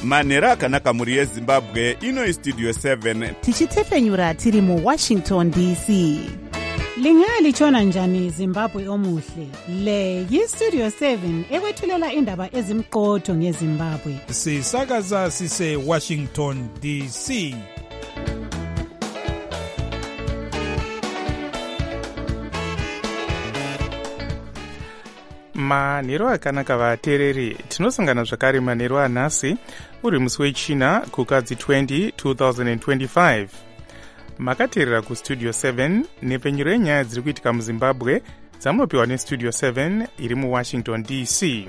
manhero akanaka mhuri yezimbabwe. Ino istudio 7 tichitefenyura tiri muWashington DC. Lingalitshona njani Zimbabwe omuhle? Le yistudio 7 ekwethulela indaba ezimqotho ngeZimbabwe. Sisakaza sise Washington DC. Manhero akanaka vateereri, tinosangana zvakare manhero anhasi uri musi wechina kukadzi 20 2025. Makateerera kustudio 7 nepfenyuro yenyaya dziri kuitika muZimbabwe dzamunopiwa nestudio 7 iri muWashington DC.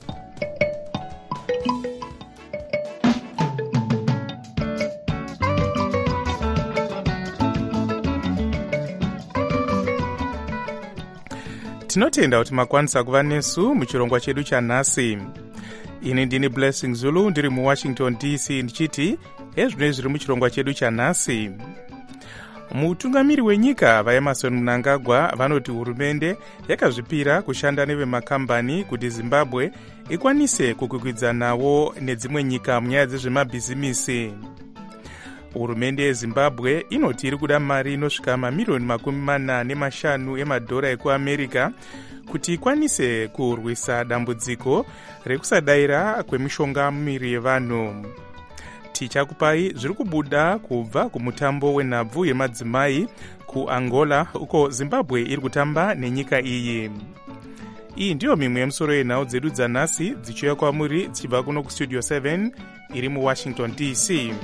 Tinotenda kuti makwanisa kuva nesu muchirongwa chedu chanhasi. Ini ndini Blessing Zulu ndiri muWashington DC ndichiti ezvino zviri muchirongwa chedu chanhasi. Mutungamiri wenyika vaEmmerson Mnangagwa vanoti hurumende yakazvipira kushanda nevemakambani kuti Zimbabwe ikwanise kukwikwidzanawo nedzimwe nyika munyaya dzezvemabhizimisi. Hurumende yeZimbabwe inoti iri kuda mari inosvika mamiliyoni 45 emadhora ekuAmerica kuti ikwanise kurwisa dambudziko rekusadayira kwemishonga mumiri yevanhu. Tichakupai zviri kubuda kubva kumutambo wenhabvu yemadzimai kuAngola uko Zimbabwe iri kutamba nenyika iyi. Iyi ndiyo mimwe yemusoro yenhau dzedu dzanhasi dzichiuya kwamuri dzichibva kuno kustudio 7 iri muWashington DC.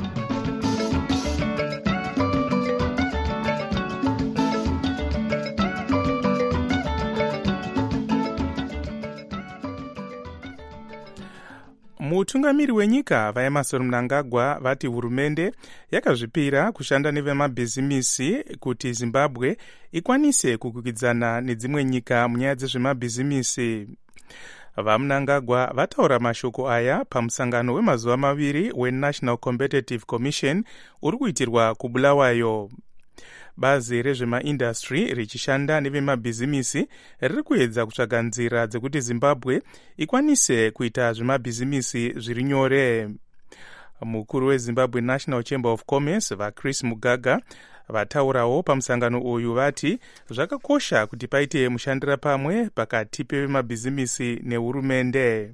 Mutungamiri wenyika vaEmmerson Mnangagwa vati hurumende yakazvipira kushanda nevemabhizimisi kuti Zimbabwe ikwanise kukwikwidzana nedzimwe nyika munyaya dzezvemabhizimisi. VaMnangagwa vataura mashoko aya pamusangano wemazuva maviri weNational Competitive Commission uri kuitirwa kuBulawayo. Bazi rezvemaindastry richishanda nevemabhizimisi riri kuedza kutsvaga nzira dzekuti Zimbabwe ikwanise kuita zvemabhizimisi zviri nyore. Mukuru weZimbabwe National Chamber of Commerce vaChris Mugaga vataurawo pamusangano uyu vati zvakakosha kuti paite mushandira pamwe pakati pevemabhizimisi nehurumende.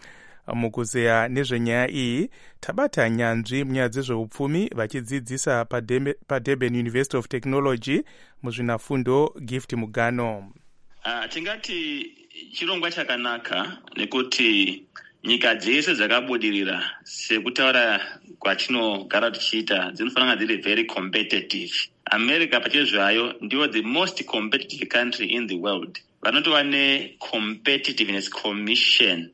Mukuzeya nezvenyaya iyi tabata nyanzvi munyaya dzezveupfumi vachidzidzisa paDurban University of Technology muzvinafundo Gift Mugano. Tingati chirongwa chakanaka nekuti nyika dzese dzakabudirira sekutaura kwatinogara tichiita dzinofanira dziri very competitive. America pachezvayo ndiyo the most competitive country in the world. Vanotova ne-competitiveness commission.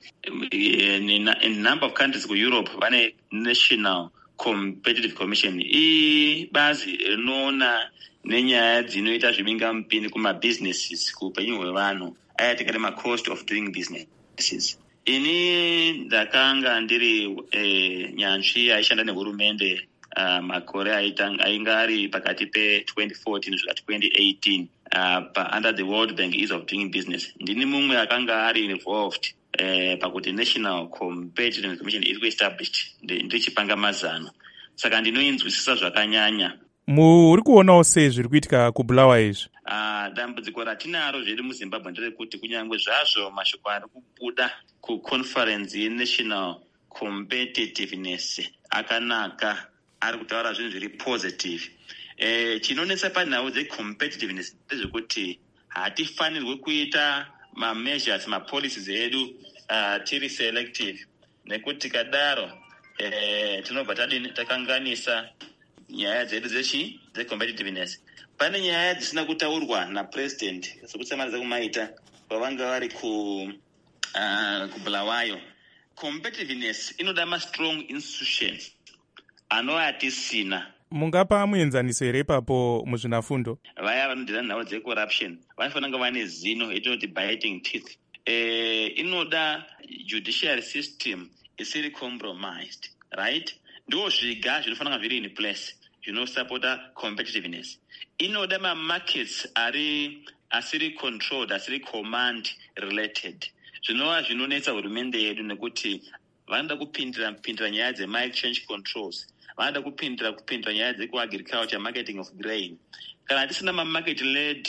In a number of countries ku Europe vane national competitive commission. Bazi rinoona nenyaya dzinoita zvibingamupini kuma-businesses kuupenyu hwevanhu ayatikati ma-cost of doing businesses. Ini ndakanga ndiri nyanzvi aishanda nehurumende makore ainga ari pakati pe-2014 kusvika 2018 under the World Bank Ease of Doing Business. Ndini mumwe akanga ari involved pakuti National Competitive Commission iri kuestablished ndichipanga mazano. Saka ndinoinzwisisa zvakanyanya. Muri kuonawo sei zviri kuitika kuBulawayo izvi? Dambudziko ratinaro zvedu muZimbabwe nderekuti kunyangwe zvazvo mashoko ari kubuda kuconference yeNational Competitiveness akanaka, ari kutaura zvinhu zviri positive. Chinonetsa panhau dzecompetitiveness ndezvekuti hatifanirwi kuita ma-measures, ma-policies edu tiri selective, nekuti kadaro tinobva takanganisa nyaya dzedu dzecompetitiveness. Pane nyaya dzisina kutaurwa napresident sekusamana dzekumaita pavanga vari kuBulawayo. Competitiveness inoda ma-strong institutions anova atisina. Mungapa muenzaniso here ipapo muzvinafundo? Vaya vanodhira nhau dzecorruption vanofanira kunge vane zino etinoti biting teeth. Inoda judiciary system isiri compromised, right? Ndo zviga zvinofanira zviri in place zvinosupporta competitiveness. Inoda ma-markets asiri controlled, asiri command related. Zvinova zvinonetsa hurumende yedu nekuti vanoda kupindira nyaya dzema-exchange controls, vanoda kupindira nyaya dzekuagriculture, marketing of grain. Kana tisina ma-market led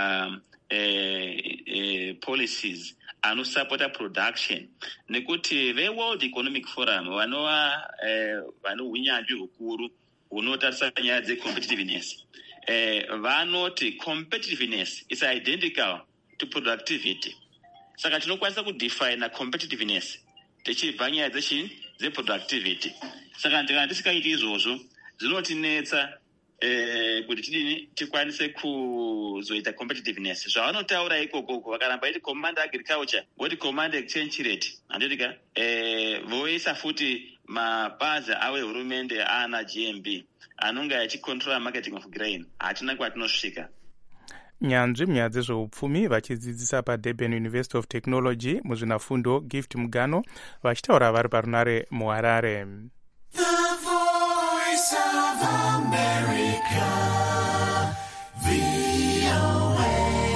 policies anosupporta production, nekuti ve-World Economic Forum vano unyanzvi hukuru hunotarisa nyaya dze-competitiveness. Vanoti competitiveness is identical to productivity. Saka tinokwanisa kudefine competitiveness tichibva nyaya dze-productivity. Saka kana tisikaiti izvozvo zvinotinetsa kuti tidini tikwanise kuzoita competitiveness. Zvavanotaura ikoko vakaramba iti command agriculture voti command exchange rate, handitika voisa futi mabazi ave hurumende ana GMB anonga achicontrola marketing of grain. Hatina kwatinosvika. Nyanzvi munyaya dzezveupfumi vachidzidzisa paDurban University of Technology muzvinafundo Gift Mugano vachitaura vari parunare muHarare. The Voice of America, VOA.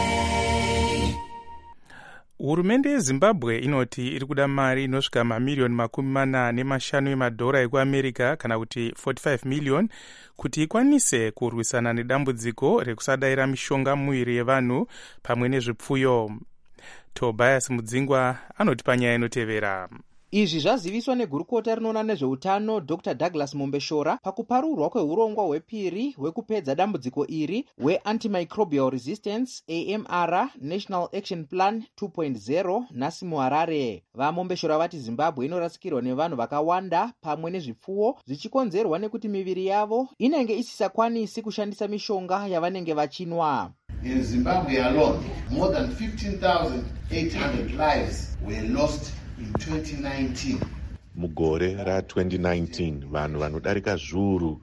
Hurumende yeZimbabwe inoti iri kuda mari inosvika mamiliyoni 45 emadhora ekuAmerica kana kuti 45 million kuti ikwanise kurwisana nedambudziko rekusadayira mishonga mumuviri yevanhu pamwe nezvipfuyo. Tobias Mudzingwa anoti panyaya inotevera. Izvi zvaziviswa negurukota rinoona nezveutano Dr. Douglas Mombeshora pakuparurwa kweurongwa hwepiri hwekupedza dambudziko iri hwe-Antimicrobial Resistance AMR National Action Plan 2.0 nhasi muHarare. VaMombeshora vati Zimbabwe inorasikirwa nevanhu vakawanda pamwe nezvipfuwo zvichikonzerwa nekuti miviri yavo inenge isisakwanisi kushandisa mishonga yavanenge vachinwa. In Zimbabwe alone, more than 15,800 lives were lost in 2019. Mugore ra2019 vanhu vanodarika zviuru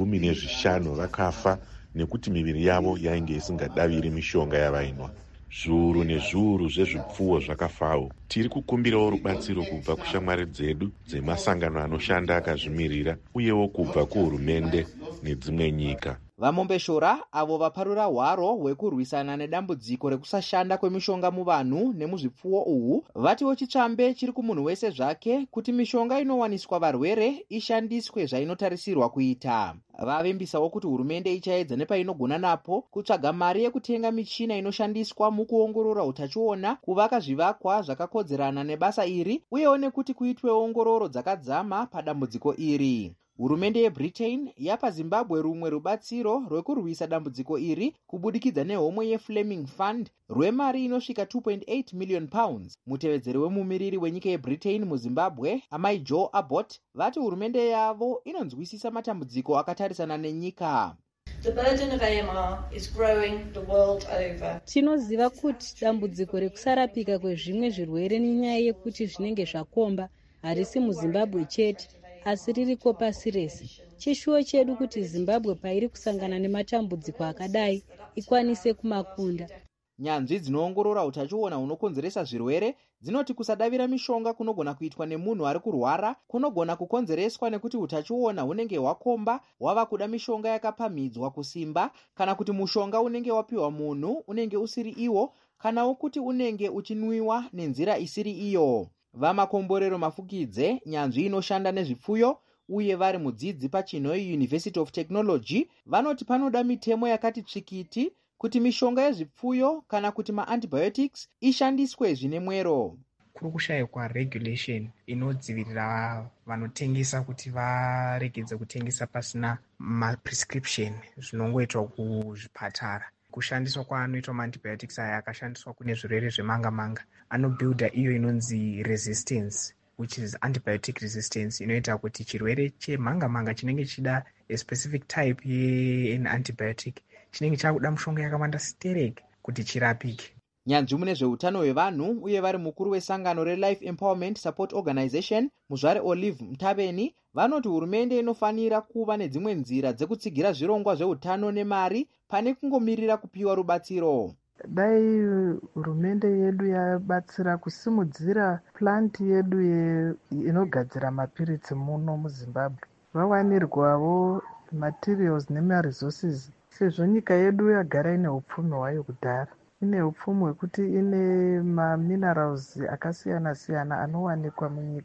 15 vakafa nekuti miviri yavo yainge isingadaviri mishonga yavainwa. Zviuru nezviuru zvezvipfuwo zvakafawo. Tiri kukumbirawo rubatsiro kubva kushamwari dzedu dzemasangano anoshanda akazvimirira uyewo kubva kuhurumende nedzimwe nyika. VaMombeshora avo vaparura hwaro hwekurwisana nedambudziko rekusashanda kwemishonga muvanhu nemuzvipfuwo uhu vatiwo chitsvambe chiri kumunhu wese zvake kuti mishonga inowaniswa varwere ishandiswe zvainotarisirwa kuita. Vavimbisawo kuti hurumende ichaedza nepainogona napo kutsvaga mari yekutenga michina inoshandiswa mukuongorora utachiona, kuvaka zvivakwa zvakakodzerana nebasa iri uyewo nekuti kuitwe ongororo dzakadzama padambudziko iri. Hurumende yeBritain yapa Zimbabwe rumwe rubatsiro rwekurwisa dambudziko iri kubudikidza nehomwe yeFleming Fund rwemari inosvika 2.8 million pounds. Mutevedzeri wemumiriri wenyika yeBritain muZimbabwe, Amai Joe Abbott, vati hurumende yavo inonzwisisa matambudziko akatarisana nenyika. The burden of AMR is growing the world over. Tinoziva kuti dambudziko rekusarapika kwezvimwe zvirwere nenyaya yekuti zvinenge zvakomba harisi muZimbabwe chete asi ririko pasi rese. Chishuwo chedu kuti Zimbabwe pairi kusangana nematambudziko akadai ikwanise kumakunda. Nyanzvi dzinoongorora utachiona hunokonzeresa zvirwere dzinoti kusadavira mishonga kunogona kuitwa nemunhu ari kurwara kunogona kukonzereswa nekuti utachiona hunenge hwakomba hwava kuda mishonga yakapamhidzwa kusimba, kana kuti mushonga unenge wapiwa munhu unenge usiri iwo, kanawo kuti unenge uchinwiwa nenzira isiri iyo. VaMakomborero Mafukidze, nyanzvi inoshanda nezvipfuyo uye vari mudzidzi paChinhoyi University of Technology, vanoti panoda mitemo yakati tsvikiti kuti mishonga yezvipfuyo kana kuti maantibiotics ishandiswe zvine mwero. Kuri kushayikwa regulation inodzivirira vanotengesa kuti varegedze kutengesa pasina maprescription zvinongoitwa kuzvipatara. Kushandiswa kwaanoitwa maantibiotics aya akashandiswa kune zvirwere zvemanga-manga anobuilda iyo inonzi resistance, which is antibiotic resistance, inoita kuti chirwere chemanga-manga chinenge chida a specific type yeantibiotic chinenge chakuda mushonga yakawanda stereke kuti chirapike. Nyanzvi mune zveutano hwevanhu uye vari mukuru wesangano reLife Empowerment Support Organization Muzvare Olive Mtaveni vanoti hurumende inofanira kuva nedzimwe nzira dzekutsigira zvirongwa zveutano nemari pane kungomirira kupiwa rubatsiro. Dai hurumende yedu yabatsira kusimudzira plant yedu inogadzira mapiritsi muno muZimbabwe, vawanirwawo materials nemaresources, sezvo nyika yedu yagara ine upfumi hwayo kudhara. Ine upfumi hwekuti ine maminerals akasiyana siyana anowanikwa munyika.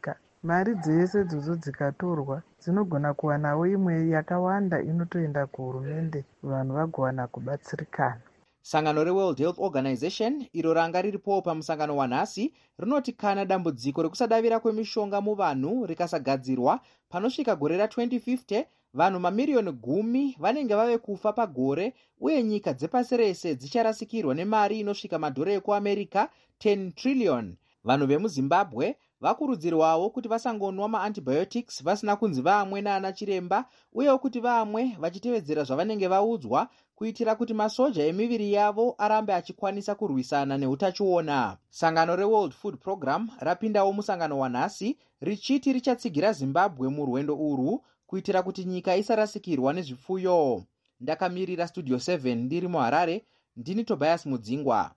mari dzese dzodzo dzikatorwa dzinogona kuwanawo imwe yakawanda inotoenda kuhurumende, vanhu vagowana kubatsirikana. Sangano reWorld Health Organization iro ranga riripo pamusangano wanhasi rinoti kana dambudziko rekusadavira kwemishonga muvanhu rikasagadzirwa panosvika gore ra2050 vanhu mamiriyoni 10 vanenge vave kufa pagore uye nyika dzepasi rese dzicharasikirwa nemari inosvika madhora ekuamerica 10 trillion. Vanhu vemuzimbabwe vakurudzirwawo kuti vasangonwa maantibiotics vasina kunzi vaamwe naana chiremba uyewo kuti vaamwe vachitevedzera zvavanenge vaudzwa kuitira kuti masoja emiviri yavo arambe achikwanisa kurwisana neutachiona. Sangano reWorld Food Program rapindawo musangano wanhasi richiti richatsigira Zimbabwe murwendo urwu kuitira kuti nyika isarasikirwa nezvipfuyo. Ndakamirira Studio 7 ndiri muHarare, ndini Tobias Mudzingwa.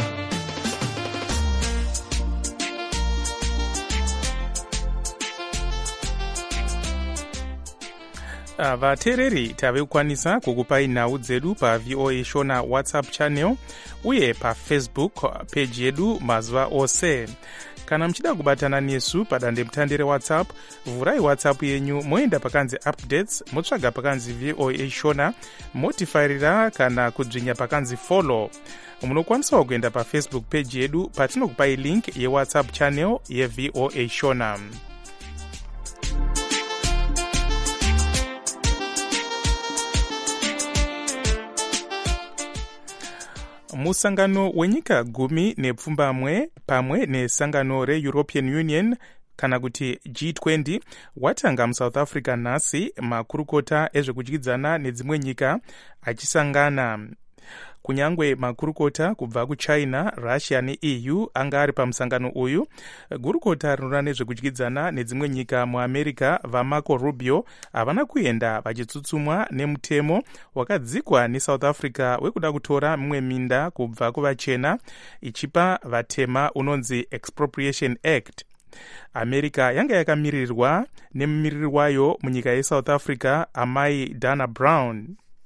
vateereri tave kukwanisa kukupai nhau dzedu pavoa shona whatsapp channel uye pafacebook page yedu mazuva ose. Kana muchida kubatana nesu padandemutande rewhatsapp, vhurai whatsapp yenyu moenda pakanzi updates, motsvaga pakanzi voa shona, motifarira kana kudzvinya pakanzi follow. Munokwanisawo kuenda pafacebook page yedu patinokupai link yewhatsapp channel yevoa shona. Musangano wenyika 10 pamwe nesangano reEuropean Union kana kuti G20 watanga muSouth Africa nhasi, makurukota ezvekudyidzana nedzimwe nyika achisangana. Kunyangwe makurukota kubva kuChina, Russia neEU anga ari pamusangano uyu, gurukota rinoona nezvekudyidzana nedzimwe nyika muAmerica vaMarco Rubio havana kuenda vachitsutsumwa nemutemo wakadzikwa neSouth Africa wekuda kutora mimwe minda kubva kuvachena ichipa vatema unonzi Expropriation Act. America yanga yakamirirwa nemumiriri wayo munyika yeSouth Africa amai Dana Brown.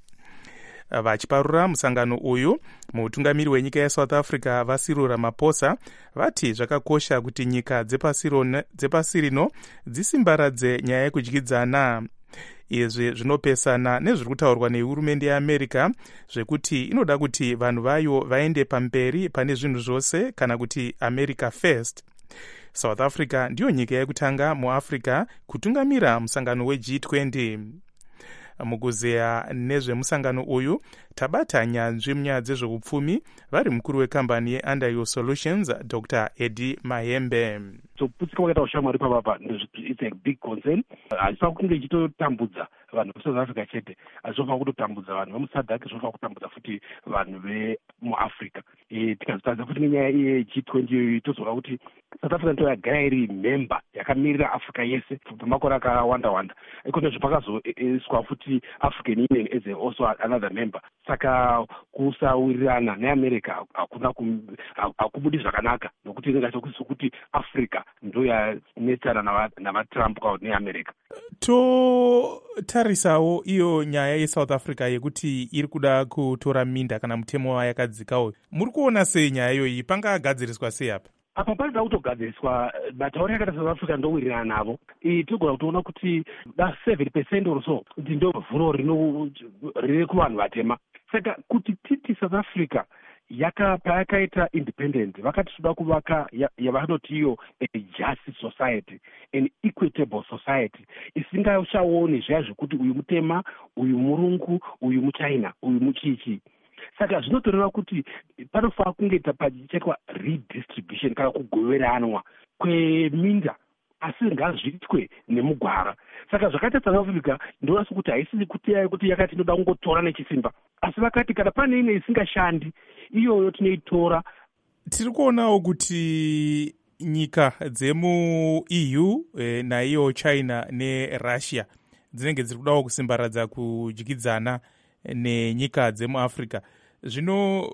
Vachiparura musangano uyu, mutungamiri wenyika yeSouth Africa vaCyril Ramaphosa vati zvakakosha kuti nyika dzepasi rino dzisimbaradze nyaya yekudyidzana. Izvi zvinopesana nezviri kutaurwa nehurumende yeAmerica zvekuti inoda kuti vanhu vayo vaende pamberi pane zvinhu zvose kana kuti America first. South Africa ndiyo nyika yekutanga muAfrica kutungamira musangano weG20. Mukuzeya nezvemusangano uyu tabata nyanzvi munyaya dzezveupfumi vari mukuru wekambani yeUnderhill Solutions Dr. Eddie Mahembe. Kuputsika kwakaita ushamwari pavapa it's a big concern. Hazvifanira kunge ichitotambudza vanhu veSouth Africa chete, hazvifanira kutotambudza vanhu vemuSADC, zvifanira kutambudza futi vanhu vemuAfrica. Tikazotadza futi nenyaya yeG20 tozoona kuti South Africa ndiyo yagara iri member yakamirira Africa yese pamakore akawanda. Ikona zvapakazoiswa futi African Union as also another member. Saka kusawirirana neAmerica hakubudi zvakanaka, nokuti ingaita kuti Africa ndiyo yanetsana navaTrump neAmerica. Totarisawo iyo nyaya yeSouth Africa yekuti iri kuda kutora minda kana mutemo wayakadzikawo. Muri kuona sei nyaya iyoyi pangagadziriswa sei apa? Apa panoda kutogadziriswa matauro yakaita South Africa ndowirirana navo. Togona kutoona kuti 7% or so ndindo vhuro riri kuvanhu vatema. Saka kuti titi South Africa payakaita independent vakati toda kuvaka yavanoti iyo a just society, an equitable society isingachaoni zviya zvekuti uyu mutema, uyu murungu, uyu muChina, uyu muchichi. Saka zvinotoreva kuti panofanira kunge pachiitwa redistribution kana kugoveranwa kweminda, asi ngazviitwe nemugwara. Saka zvakaita South Africa ndinoona sekuti haisi kuti yakati inoda kungotora nechisimba, asi vakati kana pane imwe isingashandi iyoyo tinoitora. Tiri kuonawo kuti nyika dzemuEU naiyo China neRussia dzinenge dziri kudawo kusimbaradza kudyidzana nenyika dzemuAfrica. Zvino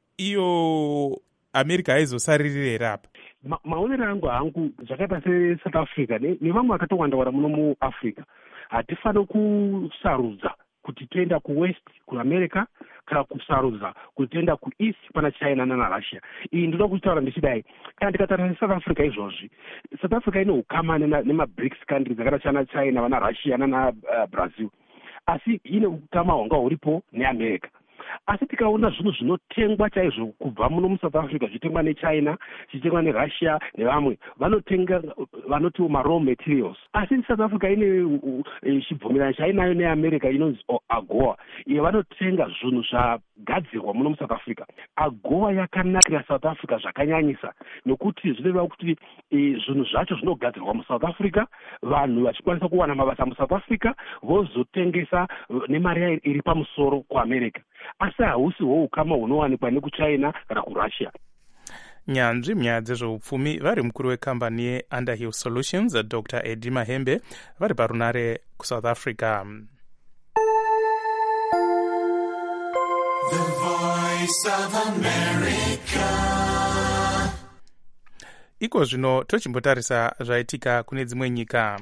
iyo America haizosariri apa? Maonero angu hangu zvakaita seSouth Africa nevamwe vakatowanda muno muAfrica hatifaniri kusarudza kuti toenda kuwest kuAmerica kusarudza kutoenda kueast pana China naRussia. Iyi ndoda kutaura ndichidai, kana tikataura neSouth Africa izvozvi, South Africa ine ukama nema-BRICS countries dzakada chana China vana Russia nana-Brazil, asi ine ukama hwanga huripo neAmerica. Asi tikaona zvinhu zvinotengwa chaizvo kubva muno muSouth Africa zvitengwa neChina, zvichitengwa neRussia nevamwe, vanotenga vanoti ma-raw materials. Asi South Africa ine chibvumirano chainayo neAmerica inonzi AGOA, iyo vanotenga zvinhu zvagadzirwa muno muSouth Africa. AGOA yakanakira South Africa zvakanyanyisa, nokuti zvinoreva kuti zvinhu zvacho zvinogadzirwa muSouth Africa, vanhu vachikwanisa kuwana mabasa muSouth Africa, vozotengesa nemari iri pamusoro kuAmerica. Asi hausiwo ukama hunowanikwa nekuChina kana kuRussia. Nyanzvi munyaya dzezveupfumi vari mukuru wekambani yeUnderhill Solutions Dr. Eddie Mahembe vari parunare kuSouth Africa. The Voice of America. Iko zvino tochimbotarisa zvaitika kune dzimwe nyika.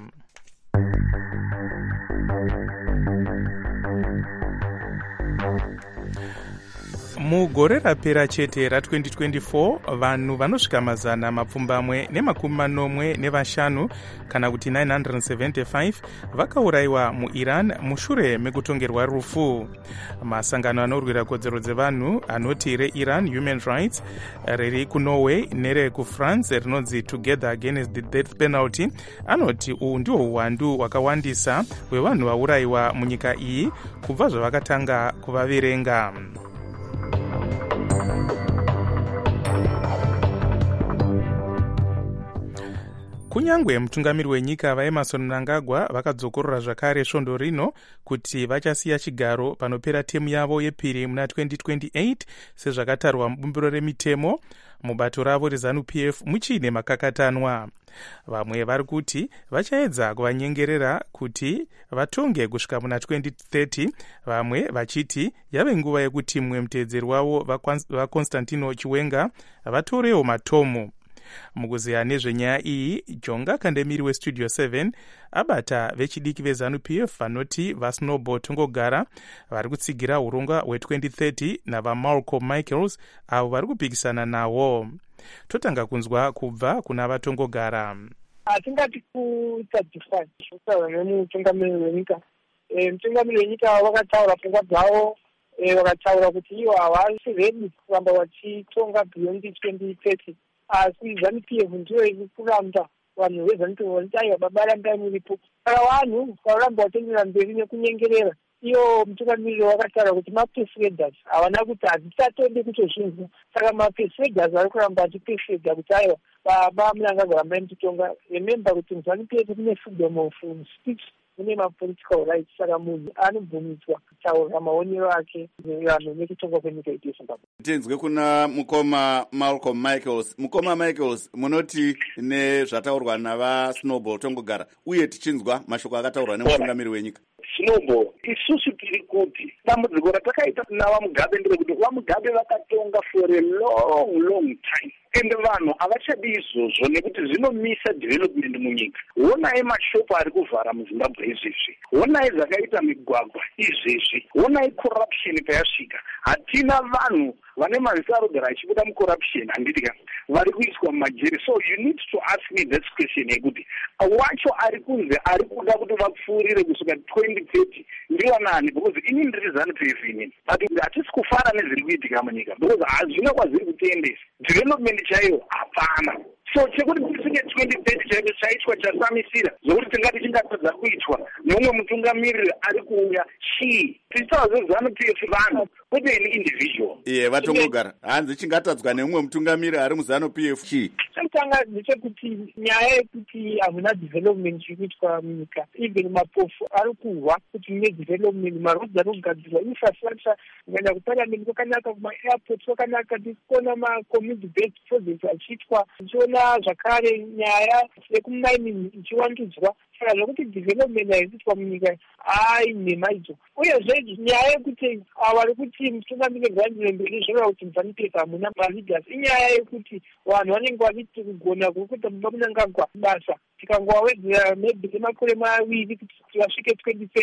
Mugore rapera chete ra2024 vanhu vanosvika mazana mapfumbamwe nemakumi manomwe nevashanu kana kuti 975 vakaurayiwa muIran mushure mekutongerwa rufu. Masangano anorwira kodzero dzevanhu anoti reIran Human Rights, riri kuNorway nerekufrance rinonzi Together Against the Death Penalty anoti uhu ndihwo uwandu hwakawandisa hwevanhu vaurayiwa munyika iyi kubva zvavakatanga kuvaverenga. Kunyangwe mutungamiri wenyika vaEmerson Mnangagwa vakadzokorora zvakare svondo rino kuti vachasiya chigaro panopera temu yavo yepiri muna 2028 sezvakatarwa mubumbiro remitemo, mubato ravo reZANU-PF muchine makakatanwa. Vamwe vari kuti vachaedza kuvanyengerera kuti vatonge kusvika muna 2030, vamwe vachiti yave nguva yekuti mumwe muteedzeri wavo vaConstantino Chiwenga vatorewo matomo. Mukuziya nezvenyaya iyi, Jonga Kandemiri weStudio 7 abata vechidiki veZANU-PF vanoti vaSnowball Tongogara vari kutsigira urongwa hwe2030 navaMalcolm Michaels avo vari kupikisana nawo. Totanga kunzwa kubva kuna vaTongogara. Hatingati kutadziswa kutaura nemutungamiri wenyika. Mutungamiri wenyika vakataura pfungwa dzavo, vakataura kuti ivo havasi redi kuramba vachitonga beyond 2030. Asi ZANU-PF ndiyo iri kuramba vanhu veZANU-PF vanoti aiwa baba rambai muripo. Saka vanhu varamba vatenderera mberi nekunyengerera. Iyo mutungamiri wakataura kuti mapesuaders havana kuti hadzichatode kutozvinzwa. Saka mapesuaders vari kuramba vachipesuada kuti aiwa baba Mnangagwa rambai muchitonga. Remember kuti muZANU-PF kune freedom of speech, kune mapolitical rights. Saka munhu anobvumidzwa kutaura maonero ake maererano nekutonga kwenyika yedu yeZimbabwe. Tenzwe kuna mukoma Malcolm Michaels. Mukoma Michaels, munoti nezvataurwa navaSnowball Tongogara uye tichinzwa mashoko akataurwa nemutungamiri wenyika. Snowball, isusu tiri kuti dambudziko ratakaita navaMugabe nderekuti vaMugabe vakatonga for a long time. Ende vanhu havachadi izvozvo nekuti zvinomisa development munyika. Honai mashopu ari kuvhara muZimbabwe izvezvi, honai zvakaita migwagwa izvezvi, honai corruption payasvika. Hatina vanhu vane mazita arogara achibuda mucorruption handitika vari kuiswa mumajeri. So you need to ask me that question yekuti wacho ari kunze ari kuda kuti vapfuurire kusvika 2030 ndiwanani, because ini ndiri ZANU-PF inini, but hatisi kufara nezviri kuitika munyika because hazvina kwaziri kutoendesa development chaiyo hapana. So chekuti kusvike 2030 chaicho chaitwa chasamisira zvokuti tingati chingatadza kuitwa neumwe mutungamiriri ari kuuya chii. Tichitaura zveZANU-PF vanhu kwete ini individual. Iye vatongogara hanzi chingatadzwa neumwe mutungamiriri ari muZANU-PF chii. Chekutanga ndechekuti nyaya yekuti hamuna development iri kuitwa munyika, even mapofu ari kuhwa kuti mune development, marodzi ari kugadzirwa, infrastructure kuenda kuparliament kwakanaka, kumaairport kwakanaka, tikuona macommunity based projects achiitwa, tichiona zvakare nyaya yekumining ichiwandudzwa. Saka zvokuti development haisiitwa munyika nhema idzo. Uyezve nyaya yekuti vari kuti mutungamiri ngaiendere mberi zvoreva kuti muZANU-PF hamuna maleaders, inyaya yekuti vanhu vanenge vachiti kugona kuri kuita baba Mnangagwa basa tikangowawedzera maybe nemakore maviri kuti vasvike 2030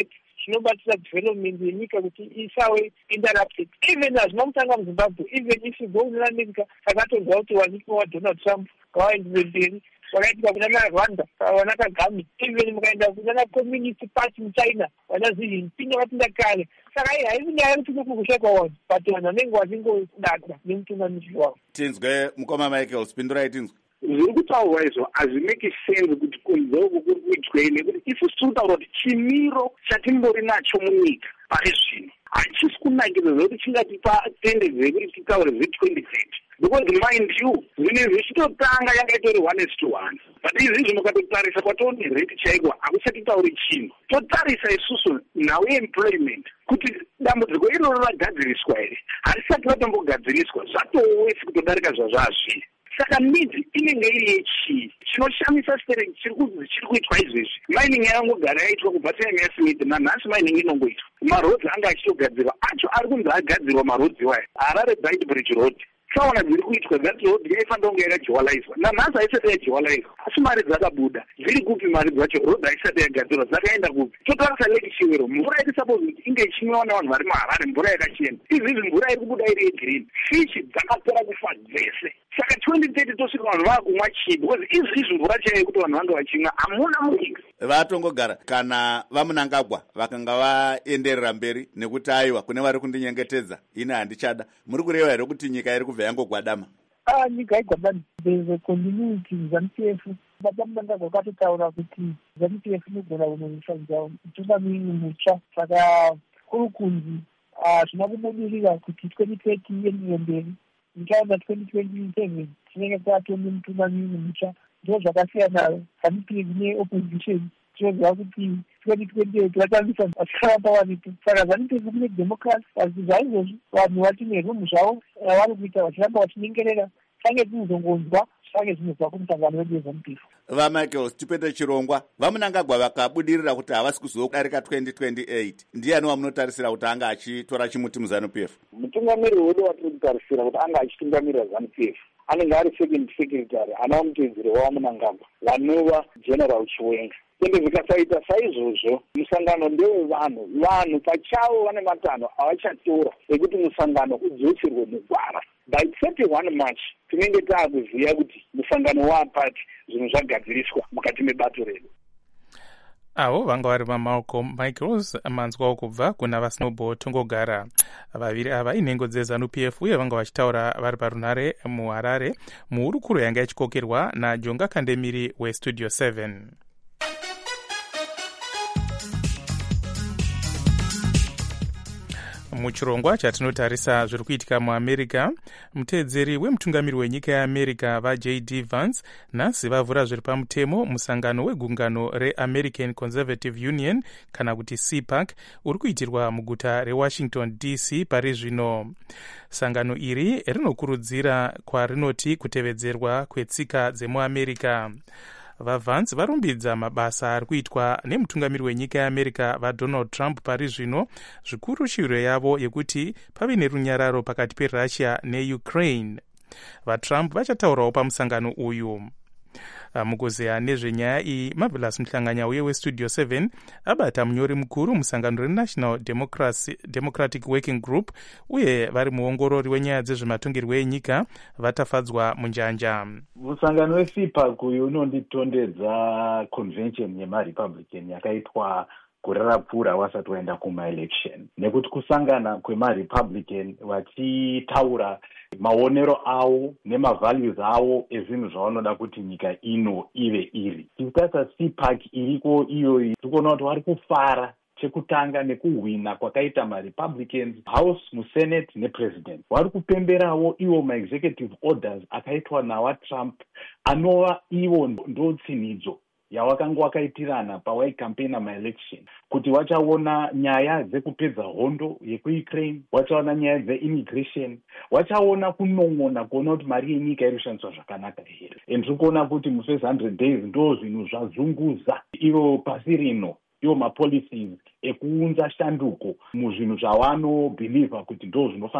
zvinobatsira development yenyika kuti isawe interrupted. Even hazvina kutanga muZimbabwe, even if you go in America, akatonzwa kuti wanikwa waDonald Trump waenderere mberi, wakaitika kunana Rwanda wana Kagame, even mukaenda kunana Communist Party muChina wana Xi Jinping vakapinda kare. Saka haisi nyaya yekuti kukushekwa wanhu, but vanhu vanenge vachingodada nemutungamiri wavo. Tinzwe mukoma Michael, pindurai tinzwe. Zviri kutaurwa izvo hazvimeki sense kuti kunze uku kuri kuitwei, nekuti isusu tiri kutaura kuti chimiro chatimbori nacho munyika pari zvino hachisi kunakidza zvekuti chingatipa tendency yekuti titaure zve2030, because mind you zvinhu zvichitotanga yanga itori 1:1, but izvizvi mukatotarisa kwatone rate chaiko hakuchatitauri chinhu. Totarisa isusu nhau yeemployment kuti dambudziko iroro ragadziriswa here, harisati ratombogadziriswa, zvatowesi kutodarika zvazvazviri. Saka midzi inenge iri yechii? Chinoshamisa chiri kuitwa izvezvi, mining yangogara yaitwa kubva taimya Smith, nanhasi mining inongoitwa. Marodzi anga achitogadzirwa, acho ari kunzi agadzirwa marodzi iwaya. Harare Bight Bridge Road saona dziri kuitwa, that road yaifanira kunge yakajewalaizwa, nanhasi haisati yajewalaizwa, asi mari dzakabuda. Dziri kupi mari dzacho? Road haisati yagadzirwa, dzakaenda kupi? Totarisa Lake Chiwero, mvura iri suppose kuti inge ichimwiwa navanhu vari muHarare, mvura yakachena. Izvizvi mvura iri kubuda iri yegreen, fish dzakapera kufa dzese. Saka 2030 tosvika vanhu vakumwa chii? Because izvizvi mvura chaiyo kuti vanhu vange vachimwa hamuna munyika. Vatongogara kana vaMunangagwa vakanga vaenderera mberi nekuti aiwa kune vari kundinyengetedza ine handichada, muri kureva here kuti nyika iri kubva yangogwadama? Nyika haigwadami. There is a continuity. ZANU-PF vaMunangagwa vakatotaura kuti ZANU-PF inogona kunomushanja mutungamiri mutsva. Saka kuri kunzi zvina kubudirira kuti 2030 ienderere mberi. Nchaona 2027 tinenge tatone mutungamiri mutsva. Ndo zvakasiyana ZANU-PF neopposition. Tinoziva kuti 2028 vatambisa vasikavapa wanipo. Saka ZANU-PF kune democracy, asi zvaizvozvi vanhu vachine zvinhu zvavo vari kuita vachiramba vachinyengerera. Change tinozongonzwa zvange zvinobva kumusangano wedu weZANU-PF. VaMichael, tipete chirongwa. VaMunangagwa vakabudirira kuti havasi kuzodarika 2028. Ndiani wamunotarisira kuti anga achitora chimuti muZANU-PF? Mutungamiri wedu watiri kutarisira kuti anga achitungamirira ZANU-PF anenge ari second secretary ana mutedzeri waMunangagwa vanova General Chiwenga. Ende zvikasaita saizvozvo musangano ndewevanhu, vanhu pachavo vane matanho avachatora ekuti musangano udzoserwe mugwara. By 31 March tinenge taakuziva kuti musangano waapati zvinhu zvagadziriswa mukati mebato redu. Avo vanga vari vaMalcolm Michaels manzwawo kubva kuna vaSnowball Tongogara. Vaviri ava inhengo dzeZANU-PF uye vanga vachitaura vari parunare muHarare muhurukuro yanga ichikokerwa naJonga Kandemiri weStudio 7. Muchirongwa chatinotarisa zviri kuitika muAmerica, mutedzeri wemutungamiri wenyika yeAmerica vaJD Vance nhasi vavhura zviri pamutemo musangano wegungano reAmerican Conservative Union kana kuti CPAC uri kuitirwa muguta reWashington DC pari zvino. Sangano iri rinokurudzira kwarinoti kutevedzerwa kwetsika dzemuAmerica. VaVance varumbidza mabasa ari kuitwa nemutungamiri wenyika yeAmerica vaDonald Trump pari zvino, zvikuru shiro yavo yekuti pave nerunyararo pakati peRussia neUkraine. VaTrump vachataurawo pamusangano uyu. Mukuzeya nezvenyaya iyi, Marvelous Mhlanganya weStudio 7 abata munyori mukuru musangano reNational Democratic Working Group uye vari muongorori wenyaya dzezvematongerwo enyika vatafadzwa munjanja. Musangano weCPAC uyu unonditondedza convention yemaRepublican yakaitwa gore rapfuura wasati waenda kumaelection, nekuti kusangana kwemaRepublican vachitaura maonero avo nemavalues avo ezvinhu zvavanoda kuti nyika ino ive iri. Tichitarisa CPAC iriko iyoyi tikuona kuti vari kufara chekutanga nekuhwina kwakaita maRepublicans House, muSenate nePresident. Vari kupemberawo iwo maexecutive orders akaitwa nawaTrump anova iwo ndotsinhidzo yawakanga wakaitirana pawaikampena maelection kuti wachaona nyaya dzekupedza hondo yekuUkraine, wachaona nyaya dzeimmigration, wachaona kunon'ona kuona kuti mari yenyika iri kushandiswa zvakanaka here. Tiri kuona kuti mufirst 100 days ndo zvinhu zvazunguza ivo pasi rino, ivo mapolicies ekuunza shanduko muzvinhu zvavanobhilivha kuti ndo zvinofana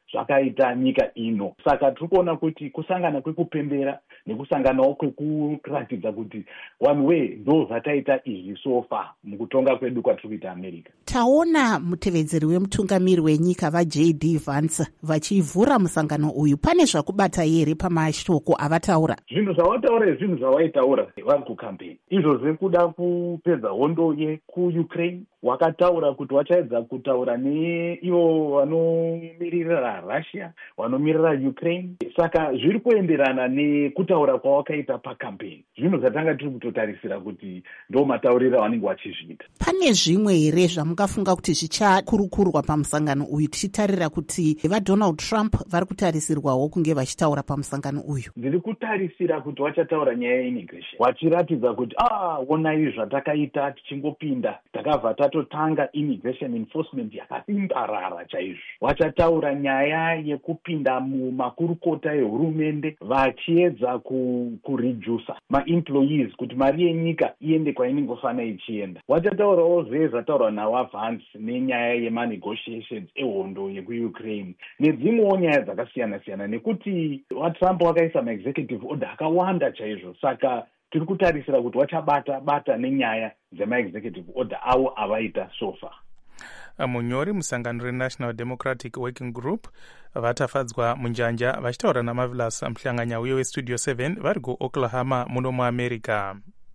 zvakaita nyika ino. Saka tiri kuona kuti kusangana kwekupembera nekusanganawo kwekuratidza kuti one way ndo zvataita izvi sofa mukutonga kwedu kwatiri kuita America. Taona mutevedzeri wemutungamiri wenyika vaJD Vance vachivhura musangano uyu. Pane zvakubata here pamashoko avataura? Zvinhu zvavataura zvinhu zvavaitaura vari kucampaign izvo zvekuda kupedza hondo yekuUkraine. Wakataura kuti wachaedza kutaura neivo vanomirira Russia, vanomirira Ukraine. Saka zviri kuenderana nekutaura kwawakaita pacampaign. Zvinhu zvatanga tiri kutotarisira kuti ndo matauriro avanenge vachizviita. Pane zvimwe here zvamungafunga kuti zvichakurukurwa pamusangano uyu, tichitarira kuti vaDonald Trump vari kutarisirwawo kunge vachitaura pamusangano uyu? Ndiri kutarisira kuti vachataura nyaya yeimmigration, vachiratidza kuti onai zvatakaita tichingopinda takabva tatotanga immigration enforcement yakasimbarara chaizvo. Vachataura nyaya yekupinda mumakurukota ehurumende vachiedza kuredusa maemployees kuti mari yenyika iende kwainongofana ichienda. Vachataurawo zvataurwa navaVance nenyaya yemanegotiations ehondo yekuUkraine nedzimwewo nyaya dzakasiyana siyana, nekuti vaTrump vakaisa maexecutive order akawanda chaizvo. Saka tiri kutarisira kuti vachabata nenyaya dzemaexecutive order avo avaita sofa. Munyori musangano reNational Democratic Working Group vatafadzwa munjanja vachitaura naMarvelous muhlanganya uye weStudio 7 vari kuOklahoma muno muAmerica.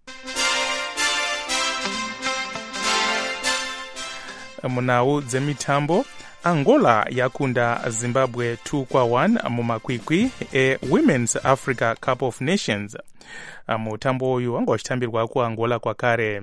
Munau dzemitambo, Angola yakunda Zimbabwe 2-1 mumakwikwi eWomen's Africa Cup of Nations. Mutambo uyu wanga uchitambirwa kuAngola kwakare.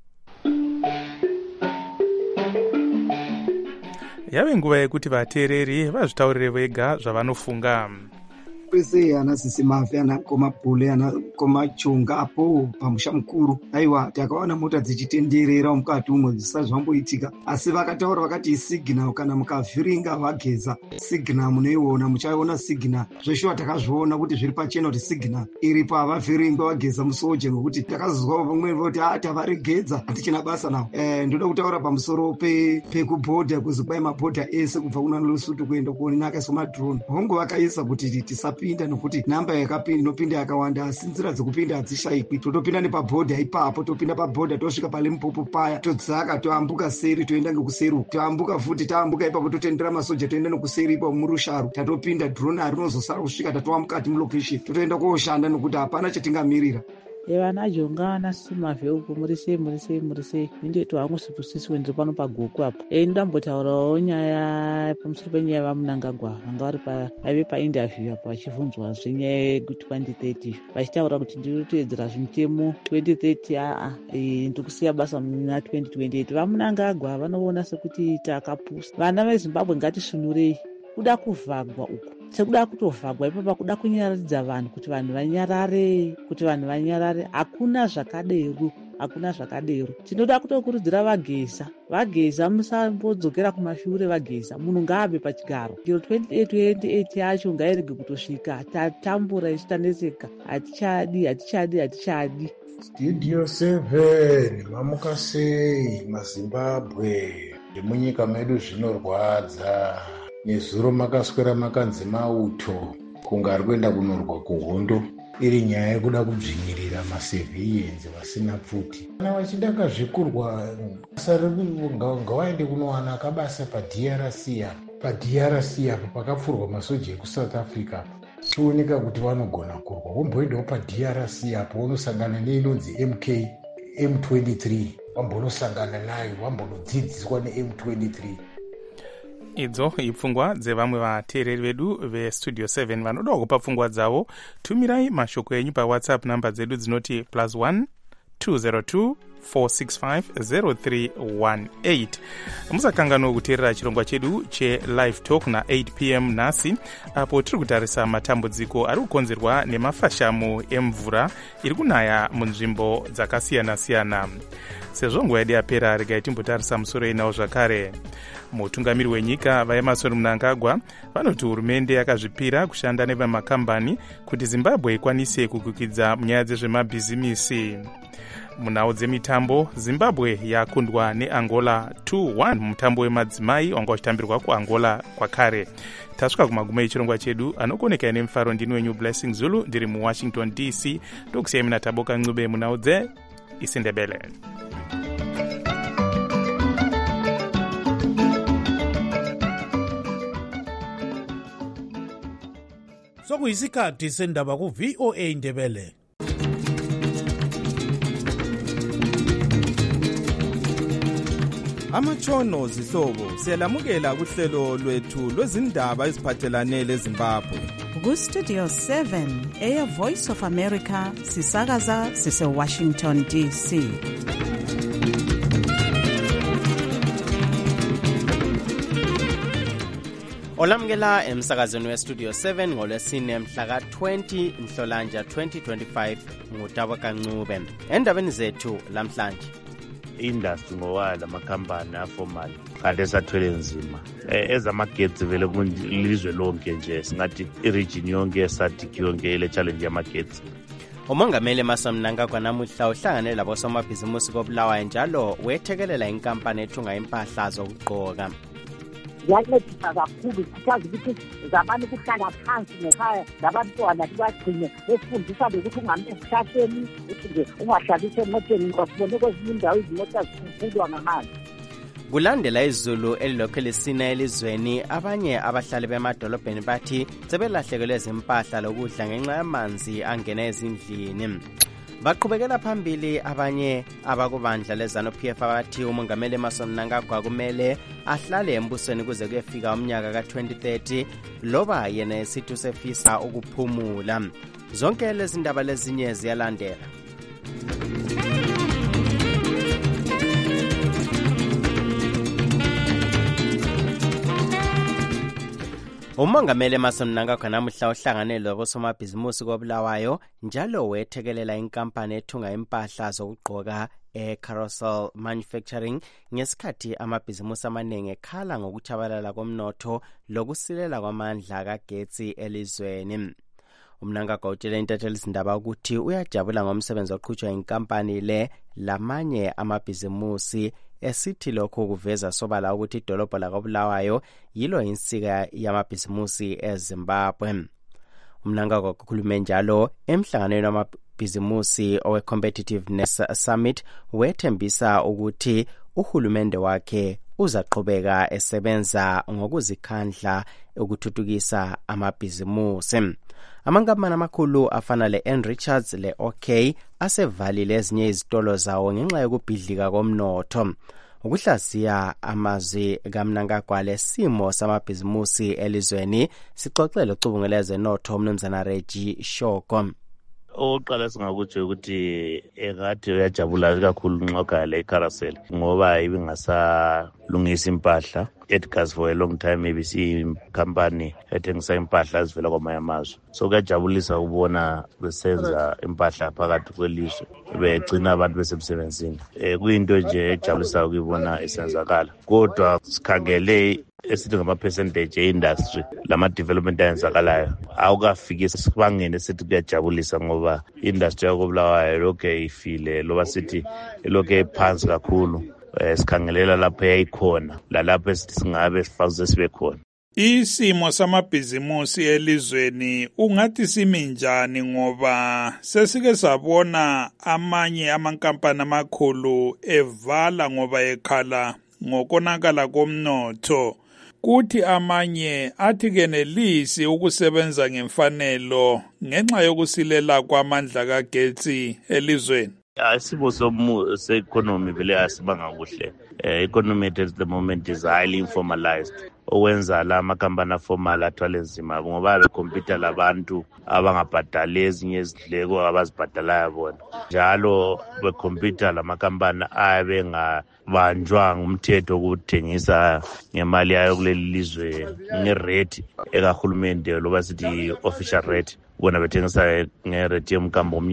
Yave nguva yekuti vateereri vazvitaurire vega zvavanofunga. Kwese ana sisi mafi ana komabhule ana komachunga apo pamusha mukuru. Aiwa takaona mota dzichitenderera mukati umwe zvisati zvamboitika, asi vakataura vakati signal kana mukavhiringa vageza signal munoiona muchaiona signal. Zveshuwa takazviona kuti zviri pachena kuti signal iripo havavhiringwa vageza musoje, nokuti takazozwa vamwe voti tavaregedza hatichina basa nawo. Ndoda kutaura pamusoro pekubhodha kuzi kwai mabhodha ese kubva kuna Lesotho kuenda kuona akaiswa madrone. Hongu vakaisa kuti tisapinda nokuti namba yakapinda inopinda yakawanda, asi nzira dzekupinda hadzishayikwi. Totopinda nepabhodha ipapo, topinda pabhodha tosvika paLimpopo paya, todzaka toambuka seri toenda ngekuseru, toambuka futi taambuka ipapo totendera masoja toenda nekuseri ipapo murusharu, tatopinda drone harinozosara kusvika tatova mukati mulocation totoenda kooshanda nokuti hapana chatingamirira. Vana jonga nasima uko murise ndito hangu siposisi wendiro pano pagoku apo. Ndambotaurawo nyaya pamusoro penyaya vaMnangagwa vanga vari vaive painterview apo vachibvunzwa zvenyaya yekuti 2030 vachitaura kuti ndinoteedzera zvimutemo 2030 ndikusiya basa muna 2028. vaMnangagwa vanoona sekuti takapusa. Vana veZimbabwe ngatisvinurei kuda kuvhagwa uku sekuda kutovhagwa ipapo kuda kunyaradza vanhu kuti vanhu vanyarare hakuna zvakadero. Tinoda kutokurudzira vageza musambodzokera kumashure, vageza munhu ngaabe pachigaro. Ngiro 2028 yacho ngairege kutosvika, tatambura isu taneseka, hatichadi. Studio 7 mamuka sei maZimbabwe munyika medu zvinorwadza. Nezuro makaswera makanzi mauto kunga ari kuenda kunorwa kuhondo, iri nyaya yekuda kudzvinyirira macivilians vasina pfuti. Kana vachida kazvikurwa basa ngavaende kunowana kabasa paDRC apo pakapfurwa masoja ekuSouth Africa, chioneka kuti vanogona kurwa. Womboendawo paDRC apo unosangana neinonzi M23, wambonosangana nayo, wambonodzidziswa neM23. Idzo ipfungwa dzevamwe vateereri vedu veStudio 7 vanoda kupa pfungwa dzavo. Tumirai mashoko enyu paWhatsApp namba dzedu dzinoti +1 202 465 0318. Musakanganwa kuteerera chirongwa chedu cheLive Talk na8 p.m. nhasi, apo tiri kutarisa matambudziko ari kukonzerwa nemafashamu emvura iri kunaya munzvimbo dzakasiyana-siyana. Sezvo nguva yedu yapera, regai timbotarisa musoro inawo zvakare. Mutungamiri wenyika vaEmmerson Mnangagwa vanoti hurumende yakazvipira kushanda nevamakambani kuti Zimbabwe ikwanise kugukidza munyaya dzezvemabhizimisi. munhau dzemitambo, Zimbabwe yakundwa neAngola 2-1 mutambo wemadzimai wanga uchitambirwa kuAngola kwakare. Tasvika kumagumo echirongwa chedu, anokoneka nemufaro ndini wenyu Blessing Zulu, ndiri muWashington DC. Tokusiyai muna Taboka Ncube munhau dzeIsiNdebele. Sokuyisikhathi sendaba ku-VOA Ndebele. Amatshono zihlobo siyalamukela kuhlelo lwethu lwezindaba eziphathelane leZimbabwe. Ku-Studio 7 Air Voice of America sisakaza sise-Washington DC. Olamukela emsakazweni weStudio 7 ngolwesine mhla ka-20 Nhlolanja 2025 nguTaboka Ncube. Endabeni zethu lamhlanje, industry ngowayo lamakhampani aformal kade sathwele nzima ezamagetsi vele kulizwe lonke nje, singathi iregion yonke yeSADC yonke ile challenge yamagetsi. umongameli Emmerson Mnangagwa namuhla uhlangane labosomabhizimusi koBulawayo njalo wethekelela inkampani ethunga impahla zokugqoka. Yancedisa kakhulu sikwazi ukuthi zamani kuhlala phansi ngekhaya labantwana libagcine befundisa lokuthi ungamme esihlahleni ukuthi nje ungahlalishe emotweni ngoba sibone kwezinye indawo izimota zikhululwa ngamanzi. Kulandela izulu elilokhu lisina elizweni, abanye abahlali bemadolobheni bathi sebelahlekelwe zimpahla lokudla ngenxa yamanzi angena ezindlini. Baqhubekela phambili abanye abakubandla leZANU-PF abathi umongameli Emmerson Mnangagwa kumele ahlale embusweni kuze kuyefika umnyaka ka-2030 loba yena esithi usefisa ukuphumula. Zonke lezi ndaba lezinye ziyalandela. Umongameli Emmerson Mnangagwa namuhla uhlangane labosomabhizimusi koBulawayo njalo wethekelela inkampani ethunga impahla zokugqoka eCarousel Manufacturing ngesikhathi amabhizimusi amaningi ekhala ngokuthabalala komnotho lokusilela kwamandla kagetsi elizweni. uMnangagwa utshele intathelizindaba ukuthi uyajabula ngomsebenzi oqhutshwa inkampani le lamanye amabhizimusi, esithi lokho kuveza sobala ukuthi idolobho lakoBulawayo yilo insika yamabhizimusi eZimbabwe. uMnangagwa ukhulume njalo emhlanganweni wamabhizimusi owe-Competitiveness Summit wethembisa ukuthi uhulumende wakhe uzaqhubeka esebenza ngokuzikhandla ukuthuthukisa amabhizimusi. Amankampani amakhulu afana le-N Richards le-OK asevalile ezinye izitolo zawo ngenxa yokubhidlika komnotho. Ukuhlaziya amazwi kaMnangagwa lesimo samabhizimusi elizweni sixoxele ucubunguleze notho umnumzana Reggie Shoko. Oqala singakutsho ukuthi engathi uyajabula kakhulu nxoka le carousel ngoba ibingasalungisa impahla Edgar's for a long time, maybe see company ethengisa impahla ezivela kwamanye amazwe. So kuyajabulisa ukubona besenza impahla phakathi kwelizwe begcina abantu besemsebenzini. Kuyinto nje ejabulisa ukuyibona isenzakala. Kodwa sikhangele esithi ngama-percentage e-industry lama-development ayenzakalayo awukafiki sibangene esithi kuyajabulisa ngoba i-industry yakoBulawayo lokhu ifile loba sithi lokhu ephansi kakhulu. Sikhangelela lapho yayikhona lalapho singabe sifaze sibe khona. Isimo samabhizimusi elizweni ungathi simi njani ngoba sesike sabona amanye amankampani amakhulu evala ngoba ekhala ngokonakala komnotho, kuthi amanye athi kenelisi ukusebenza ngemfanelo ngenxa yokusilela kwamandla kagetsi elizweni. Isimo se-economy vele asibanga kuhle. Economy at the moment is highly informalized. Owenza la makampani aformal athwale nzima ngoba bekhompyutha labantu abangabhadali ezinye izidleko abazibhadalayo bona. Njalo bekhompyutha la makampani abe ngabanjwa ngumthetho ukuthengisa ngemali yayo kuleli lizwe ngerate ekahulumende loba sithi official rate. Bona bethengisa ngerate yomkambo omnyama.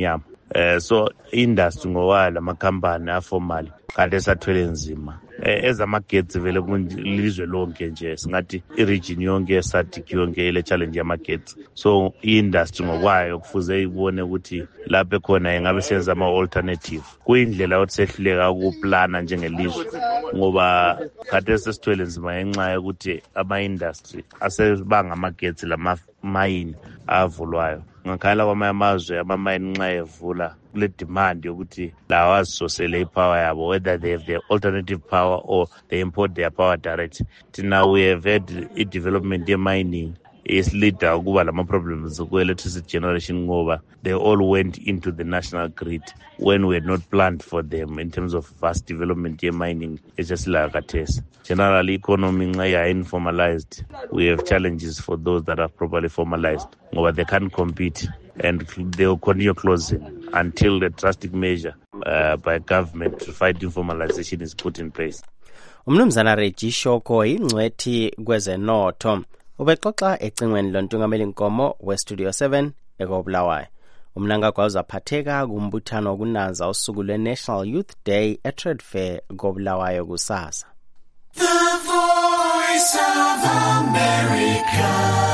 So industry ngowayo lamakhampani aformal kade sathwele nzima ezamagetsi vele kulizwe lonke nje singathi iregion yonke eSADC yonke ile challenge yamagetsi. So industry ngokwayo kufuze ibone ukuthi lapho khona ingabe senza ama-alternative kuyindlela yokuthi sehluleka ukuplana njengelizwe ngoba kade sesithwele nzima ngenxa yokuthi ama-industry asebanga amagetsi lama-mayini avulwayo. Ngakhala kwamanye amazwe amamayini nxa evula kule demand yokuthi lawa azisosele ipower yabo, whether they have their alternative power or they import their power direct. Now we have had i-development ye-mining esilida ukuba lama-problems ku-electricity generation ngoba they all went into the national grid when we had not planned for them in terms of vast development ye-mining ejasila kathesi. Generally, economy nxa ya-informalized, we have challenges for those that are properly formalized ngoba they can't compete and they will continue closing until the drastic measure by government to fight informalization is put in place. Umnumzana Reggie Shoko ingcwethi kwezenotho ubexoxa ecingweni lontungameli Nkomo we-Studio 7 ekobulawayo. Umnangagwa uzaphatheka kumbuthano wokunanza usuku lwe-National Youth Day e-Trade Fair kobulawayo kusasa. The Voice of America,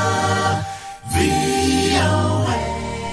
VOA.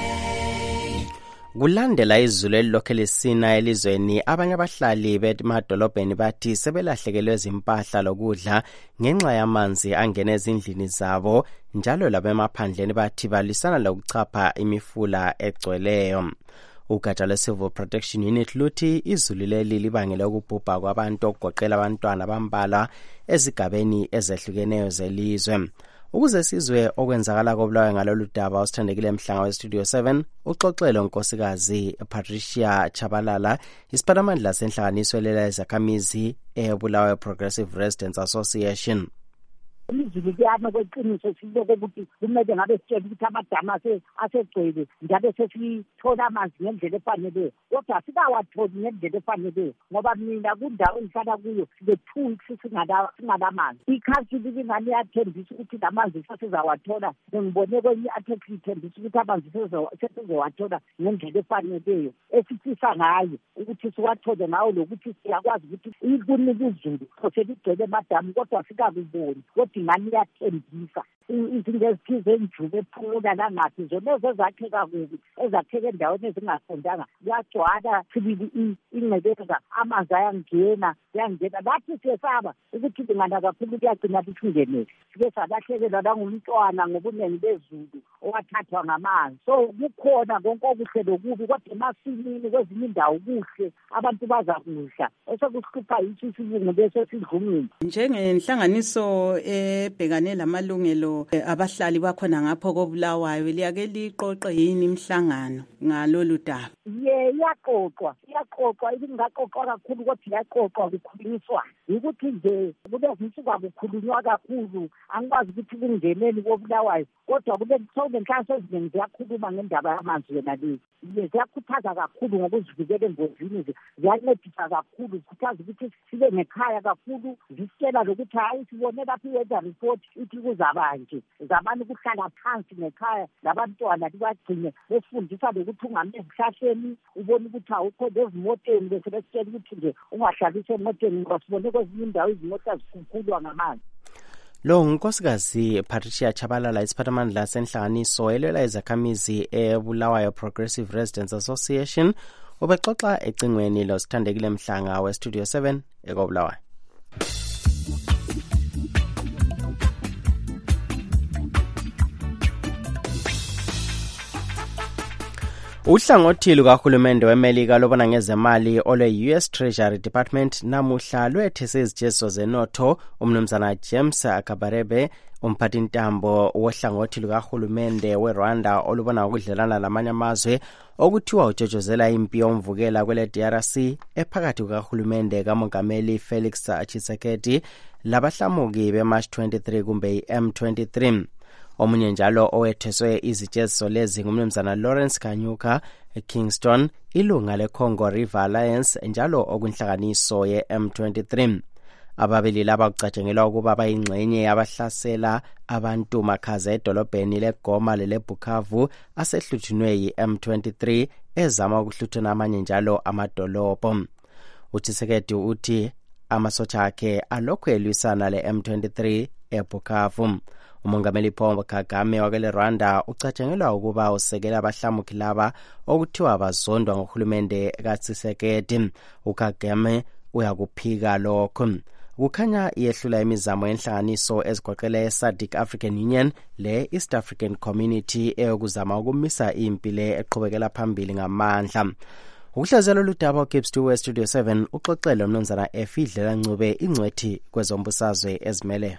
Kulandela izulu elilokhe lisina elizweni, abanye abahlali bemadolobheni bathi sebelahlekelwe izimpahla lokudla ngenxa yamanzi angena ezindlini zabo, njalo labemaphandleni bathi balisana lokuchapha imifula egcweleyo. Ugatsha lwe-Civil Protection Unit luthi izulu leli libangele ukubhubha kwabantu okugoqela abantwana bambalwa ezigabeni ezehlukeneyo zelizwe. Ukuze sizwe okwenzakala kobulawayo ngalolu daba, usithandekile Mhlanga we-Studio 7 uxoxele unkosikazi Patricia Chabalala, isiphathamandla senhlanganiso elela izakhamizi eBulawayo Progressive Residents Association. Izulu liyana kweqiniso siloko ukuthi kumele ngabe sitshela ukuthi amadamu asegcwele njalo sesithola amanzi ngendlela efaneleyo, kodwa sikawatholi ngendlela efaneleyo ngoba mina kundawo engihlala kuyo the 2 weeks singalamanzi. Ikhansili lingani yathembisa ukuthi lamanzi sesizawathola, ngibone kwenye i-article ithembisa ukuthi amanzi sesizowathola ngendlela efaneleyo esifisa ngayo ukuthi siwathole ngawo, lokuthi siyakwazi ukuthi ikunika izulu seligcwele amadamu kodwa sikakuboni. Ngani yathembisa izinto ezithize enjuba ephumula langathi zona ezakheka kubi, ezakheka endaweni ezingaqondanga, kuyagcwala sibili ingcebeza, amanzi ayangena. Bathi siyesaba ukuthi lingana kakhulu kuyagcina lisingenele. Sike salahlekelwa langumntwana ngobunengi bezulu owathathwa ngamanzi. So kukhona konke okuhle lokubi, kodwa emasimini kwezinye indawo kuhle, abantu bazakudla. Esekuhlupha yithi isibungu bese sidlungile. Njengenhlanganiso ebhekane lamalungelo abahlali bakhona ngapho kobulawayo, liyake liqoqe yini imhlangano ngalolu daba? Iyaqoqwa ingaqoqwa kakhulu, kodwa iyaqoqwa kukhulunyiswa ukuthi nje kulezi insuku akukhulunywa kakhulu. Angikwazi ukuthi kungeneni kobulawayo, kodwa kulenhlanganiso eziningi ziyakhuluma ngendaba yamanzi yona lezi. Ziyakhuthaza kakhulu ngokuzivikela engozini, ziyancedisa kakhulu, zikhuthaza ukuthi sibe ngekhaya kakhulu, zisitshela lokuthi hayi sibone lapha i-weather report ithi kuzabanje, zamani kuhlala phansi ngekhaya labantwana libagcine besifundisa lokuthi ungame ezihlahleni, ubone ukuthi awukho ezimoteni, bese besitshela ukuthi nje ungahlalisi emoteni ngoba sibone kwezinye indawo izimota zikhukhulwa ngamanzi. Lo unkosikazi Patricia Chabalala, isiphathamandla senhlanganiso elwela izakhamizi eBulawayo Progressive Residents Association, ubexoxa ecingweni losithandekile Mhlanga we-Studio 7 ekobulawayo. Uhlangothi lukahulumende weMelika lobona ngezemali olwe-US Treasury Department namuhla lwethese izijeziso zenotho umnumzana James Kabarebe, umphathintambo wohlangothi lukahulumende weRwanda olubona ukudlelana lamanye amazwe okuthiwa ujojozela impi yomvukela kwele DRC ephakathi kukahulumende kamongameli Felix Tshisekedi labahlamuki beMarch 23 kumbe M23. Omunye njalo owetheswe izijeziso lezi ngumnumzana Lawrence Kanyuka Kingston, ilunga leCongo River Alliance njalo okwinhlanganiso ye-M23. Ababili laba kucatshangelwa ukuba bayingxenye yabahlasela abantu makhaza edolobheni leGoma leleBukavu asehluthunwe yi-M23 ezama ukuhluthuna amanye njalo amadolobho. Utshisekedi uthi amasotsha akhe alokhu elwisana le-M23 eBukavu. Umongameli Paul Kagame wakele Rwanda ucatshangelwa ukuba usekela abahlamuki laba okuthiwa bazondwa ngohulumende kaTsisekedi. uKagame uyakuphika lokho. Kukhanya yehlula imizamo yenhlanganiso ezigoqela eSADC African Union le-East African Community eyokuzama ukumisa impile eqhubekela phambili ngamandla. Ukuhlazelo ludaba uGibbs to Studio 7 uxoxele umnumzana Efidlela Ncube ingcwethi kwezombusazwe ezimeleyo.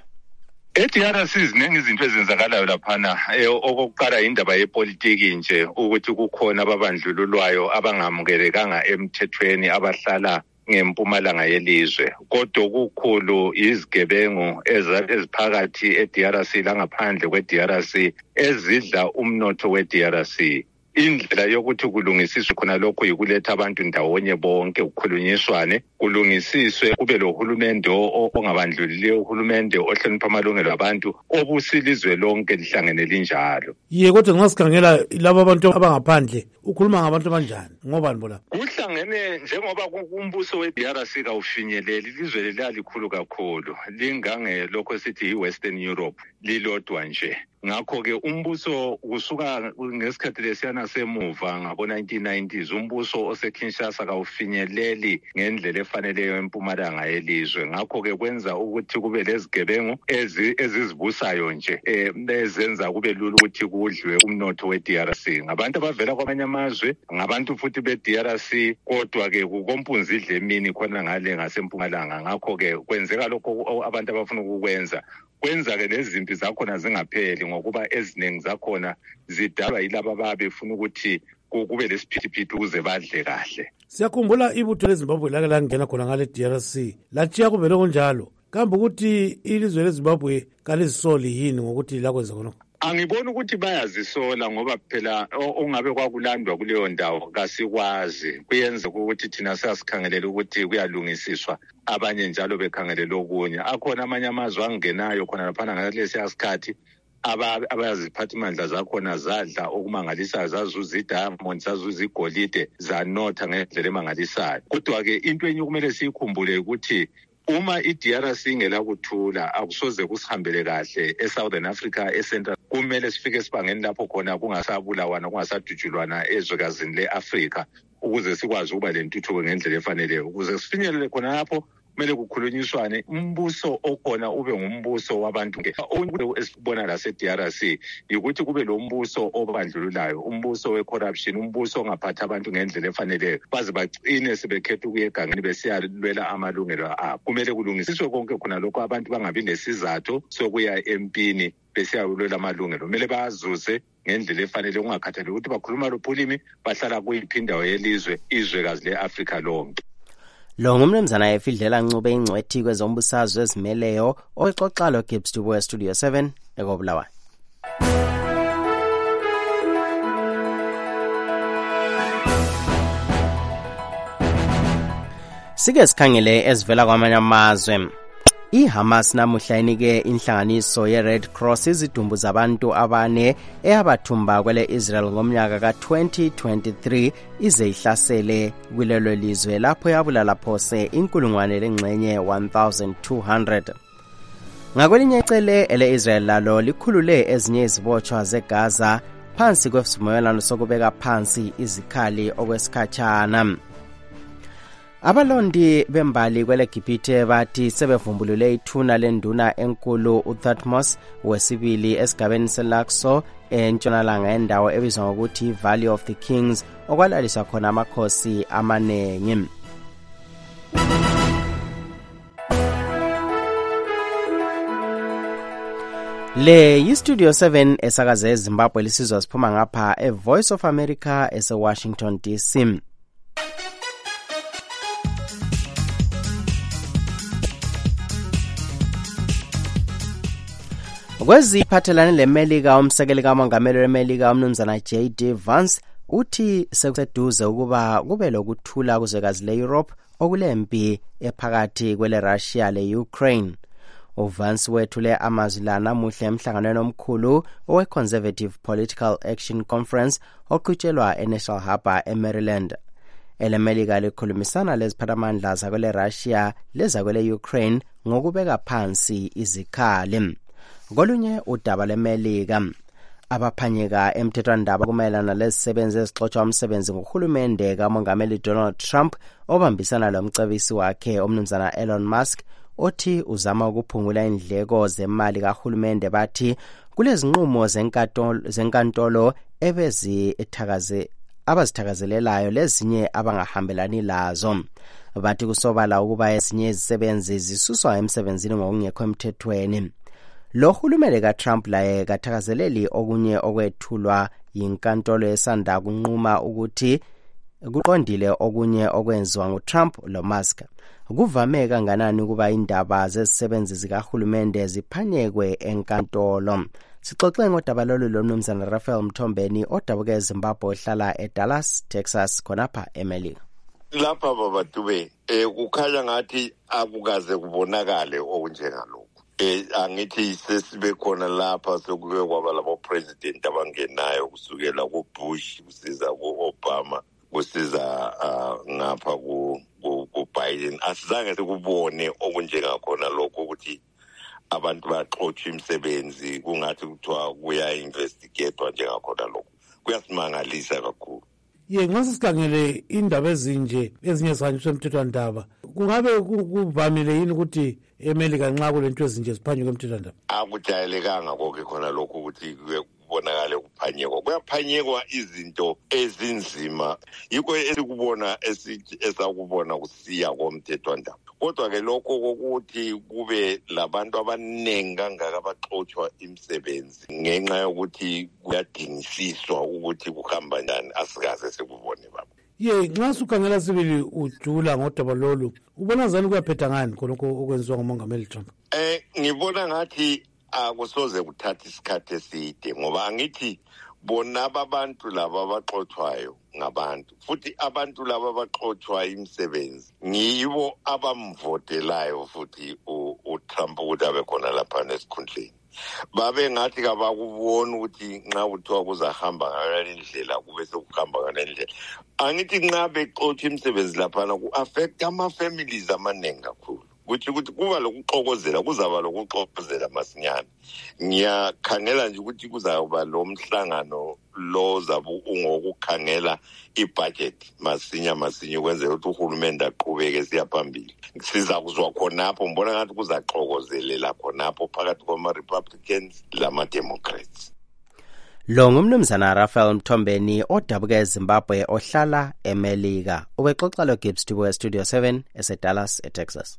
EDRC ziningi izinto ezenzakalayo laphana. Okokuqala indaba yepolitiki nje ukuthi kukhona ababandlululwayo abangamukelekanga emthethweni abahlala ngempumalanga yelizwe. Kodwa kukhulu izigebengu eziphakathi eDRC langaphandle kweDRC ezidla umnotho weDRC. Indlela yokuthi kulungisiswe khona lokho yikuletha abantu ndawonye bonke ukukhulunyiswane kulungisiswe kube lohulumende ongabandlulileyo uhulumende ohlonipha amalungelo abantu obusilizwe lonke lihlangene linjalo. Kodwa ngasikhangela laba abantu abangaphandle ukhuluma ngabantu abanjani ngobani bona? Kuhlangene njengoba umbuso weDRC kawufinyeleli ilizwe lelikhulu kakhulu lingange lokho sithi yiWestern Europe lilodwa nje. Ngakho-ke umbuso kusuka ngesikhathi lesiyana semuva ngabo 1990s umbuso oseKinshasa kawufinyeleli ngendlela efaneleyo empumalanga yelizwe. Ngakho-ke kwenza ukuthi kube lezigebengu ezizibusayo nje ezenza kube lula ukuthi kudliwe umnotho weDRC. Ngabantu abavela kwamanye amazwe, ngabantu futhi beDRC, kodwa-ke kukompunzidla emini khona ngale ngasempumalanga. Ngakho-ke kwenzeka lokho abantu abafuna ukukwenza. Kwenza-ke lezimpi zakhona zingapheli ngokuba eziningi zakhona zidalwa yilaba ababefuna ukuthi kube lesiphithiphithi ukuze badle kahle. Siyakhumbula ibutho leZimbabwe lake langena khona ngale DRC latshiya kuvele kunjalo. Kambe ukuthi ilizwe leZimbabwe kalizisoli yini ngokuthi lakwenza khona? Angiboni ukuthi bayazisola ngoba phela ongabe kwakulandwa kuleyo ndawo kasikwazi. Kuyenza ukuthi thina sasikhangelela ukuthi kuyalungisiswa abanye njalo bekhangelela okunye. Akhona amanye amazwe angenayo khona laphana ngalesi sikhathi abaziphathimandla zakhona zadla okumangalisayo zazuza idiamond zazuza igolide zanotha ngendlela emangalisayo. Kodwa-ke into enye kumele siyikhumbule ukuthi uma iDRC ingelakuthula akusoze kusihambele kahle eSouthern Africa eCentral. Kumele sifike sibangeni lapho khona kungasabulawana kungasadutshulwana ezwekazini leAfrika ukuze sikwazi ukuba lentuthuko ngendlela efaneleyo. Ukuze sifinyelele khona lapho kumele kukhulunyiswane umbuso okhona ube ngumbuso wabantu. Esibona la seDRC ukuthi kube lo mbuso obandlululayo, umbuso wecorruption, umbuso ongaphatha abantu ngendlela efaneleyo baze bagcine sebekhetha ukuya egangeni besiyalwela amalungelo abo. Kumele kulungisiswe konke khona lokho abantu bangabi nesizathu sokuya empini besiyalwela amalungelo. Kumele bazuze ngendlela efanele kungakhathaleki ukuthi bakhuluma luphi ulimi bahlala kuyiphi indawo yelizwe izwekazi leAfrika lonke. Lo ngumnumzana Efidlela Ncube ingcwethi kwezombusazwe ezimeleyo oyixoxa lo Gibbs to Studio 7 ekobulawayo. Sike sikhangele ezivela kwamanye amazwe. IHamas namuhla inike inhlanganiso yeRed Cross izidumbu zabantu abane eyabathumba kwele Israel ngomnyaka ka-2023 ize ihlasele kulelo lizwe lapho yabulala phose inkulungwane lengxenye 1200. Ngakwelinye icele ele-Israel lalo likhulule ezinye izibotshwa zeGaza phansi kwesivumelwano sokubeka phansi izikhali okwesikhatshana. Abalondi bembali kwele Gibhithe bathi sebevumbulule ithuna lenduna enkulu uThutmose wesibili esigabeni seLaxo entshonalanga endawo ebizwa ngokuthi Valley of the Kings okwalaliswa khona amakhosi amanengi. Le yiStudio 7 esakaze eZimbabwe lisizwa siphuma ngapha eVoice of America eseWashington DC. Kweziphathelane leMelika umsekeli kamongameli weMelika umnumzana J.D. Vance uthi sekuseduze ukuba kube lokuthula kuzwekazi leEurope okulempi ephakathi kwele Russia le Ukraine. uVance wethule amazwi la namuhla emhlanganweni omkhulu owe-Conservative Political Action Conference oqhutshelwa eNational Harbour eMaryland. EleMelika likhulumisana leziphathamandla zakwele Russia lezakwele Ukraine ngokubeka phansi izikhali. Kolunye udaba leMelika, abaphanyeka emthethwandaba kumayelana lezisebenzi ezixotshwa umsebenzi nguhulumende kamongameli Donald Trump obambisana lomcebisi wakhe umnumzana Elon Musk othi uzama ukuphungula indleko zemali kahulumende. Bathi kulezinqumo zenkantolo abazithakazelelayo lezinye abangahambelani lazo. Bathi kusobala ukuba ezinye izisebenzi zisuswa emsebenzini ngokungekho emthethweni. Lo hulumende kaTrump laye kathakazeleli okunye okwethulwa yinkantolo esanda kunquma ukuthi kuqondile okunye okwenziwa nguTrump lo Musk. Kuvame kanganani ukuba indaba zezisebenzi zikahulumende ziphanyekwe enkantolo. Sixoxe ngodaba lolu lomnumzana Raphael Mthombeni odabuka eZimbabwe ohlala eDallas, Texas khonapha eMelika. Lapha babatube kukhanya ngathi akukaze kubonakale okunjengalokho. Angithi sesibe khona lapha sokuke kwaba labo president abangenayo kusukela kuBush kusiza kuObama kusiza ngapha kuBiden. Asizange sikubone okunjengakhona lokho ukuthi abantu baxotsha imisebenzi kungathi kuthiwa kuya investigatewa njengakhona lokho. Kuyasimangalisa kakhulu. Nxa sikhangele indaba ezinje ezinye zihanjiswa emthethwandaba, kungabe kuvamile yini ukuthi eMelika nxa kulento ezinje ziphanyekwe emthethwandaba? Akujayelekanga konke khona lokho ukuthi kubonakale kuphanyekwa. Kuyaphanyekwa izinto ezinzima. Yikho esikubona esakubona kusiya komthethwandaba. Kodwa ke lokho kokuthi kube labantu abaningi kangaka abaxotshwa imisebenzi ngenxa yokuthi kuyadingisiswa ukuthi kuhamba njani asikaze sikubone baba. Nxa sukhangela sibili ujula ngodaba lolu, ubona zani kuyaphetha ngani khonokho okwenziwa ngumongameli Trump? Ngibona ngathi akusoze kuthatha isikhathi eside ngoba angithi bona abantu laba abaxothwayo ngabantu, futhi abantu laba abaxothwa imisebenzi ngibo abamvotelayo futhi uTrump ukuthi abe khona lapha esikhundleni. Babe ngathi kabakubona ukuthi nxa kuthiwa kuzahamba ngale ndlela kube sekuhamba ngale ndlela. Angithi nxa bexotsha imisebenzi laphana ku-affect ama-families amaningi kakhulu. Kuthi kuba lokuxokozela, kuzaba lokuxokozela masinyane. Ngiyakhangela nje ukuthi kuzaba lo mhlangano lo zabu ungokukhangela ibudget masinya ukwenzela ukuthi uhulumende aqhubeke siya phambili. Siza kuzwa khonapho, mbona ngathi kuzaxokozelela khonapho phakathi kwama-Republicans lama-Democrats. Lo ngumnumzana Raphael Mthombeni odabuka eZimbabwe ohlala eMelika. Ubexoxa lo Gibbs Dubo Studio 7 eseDallas eTexas.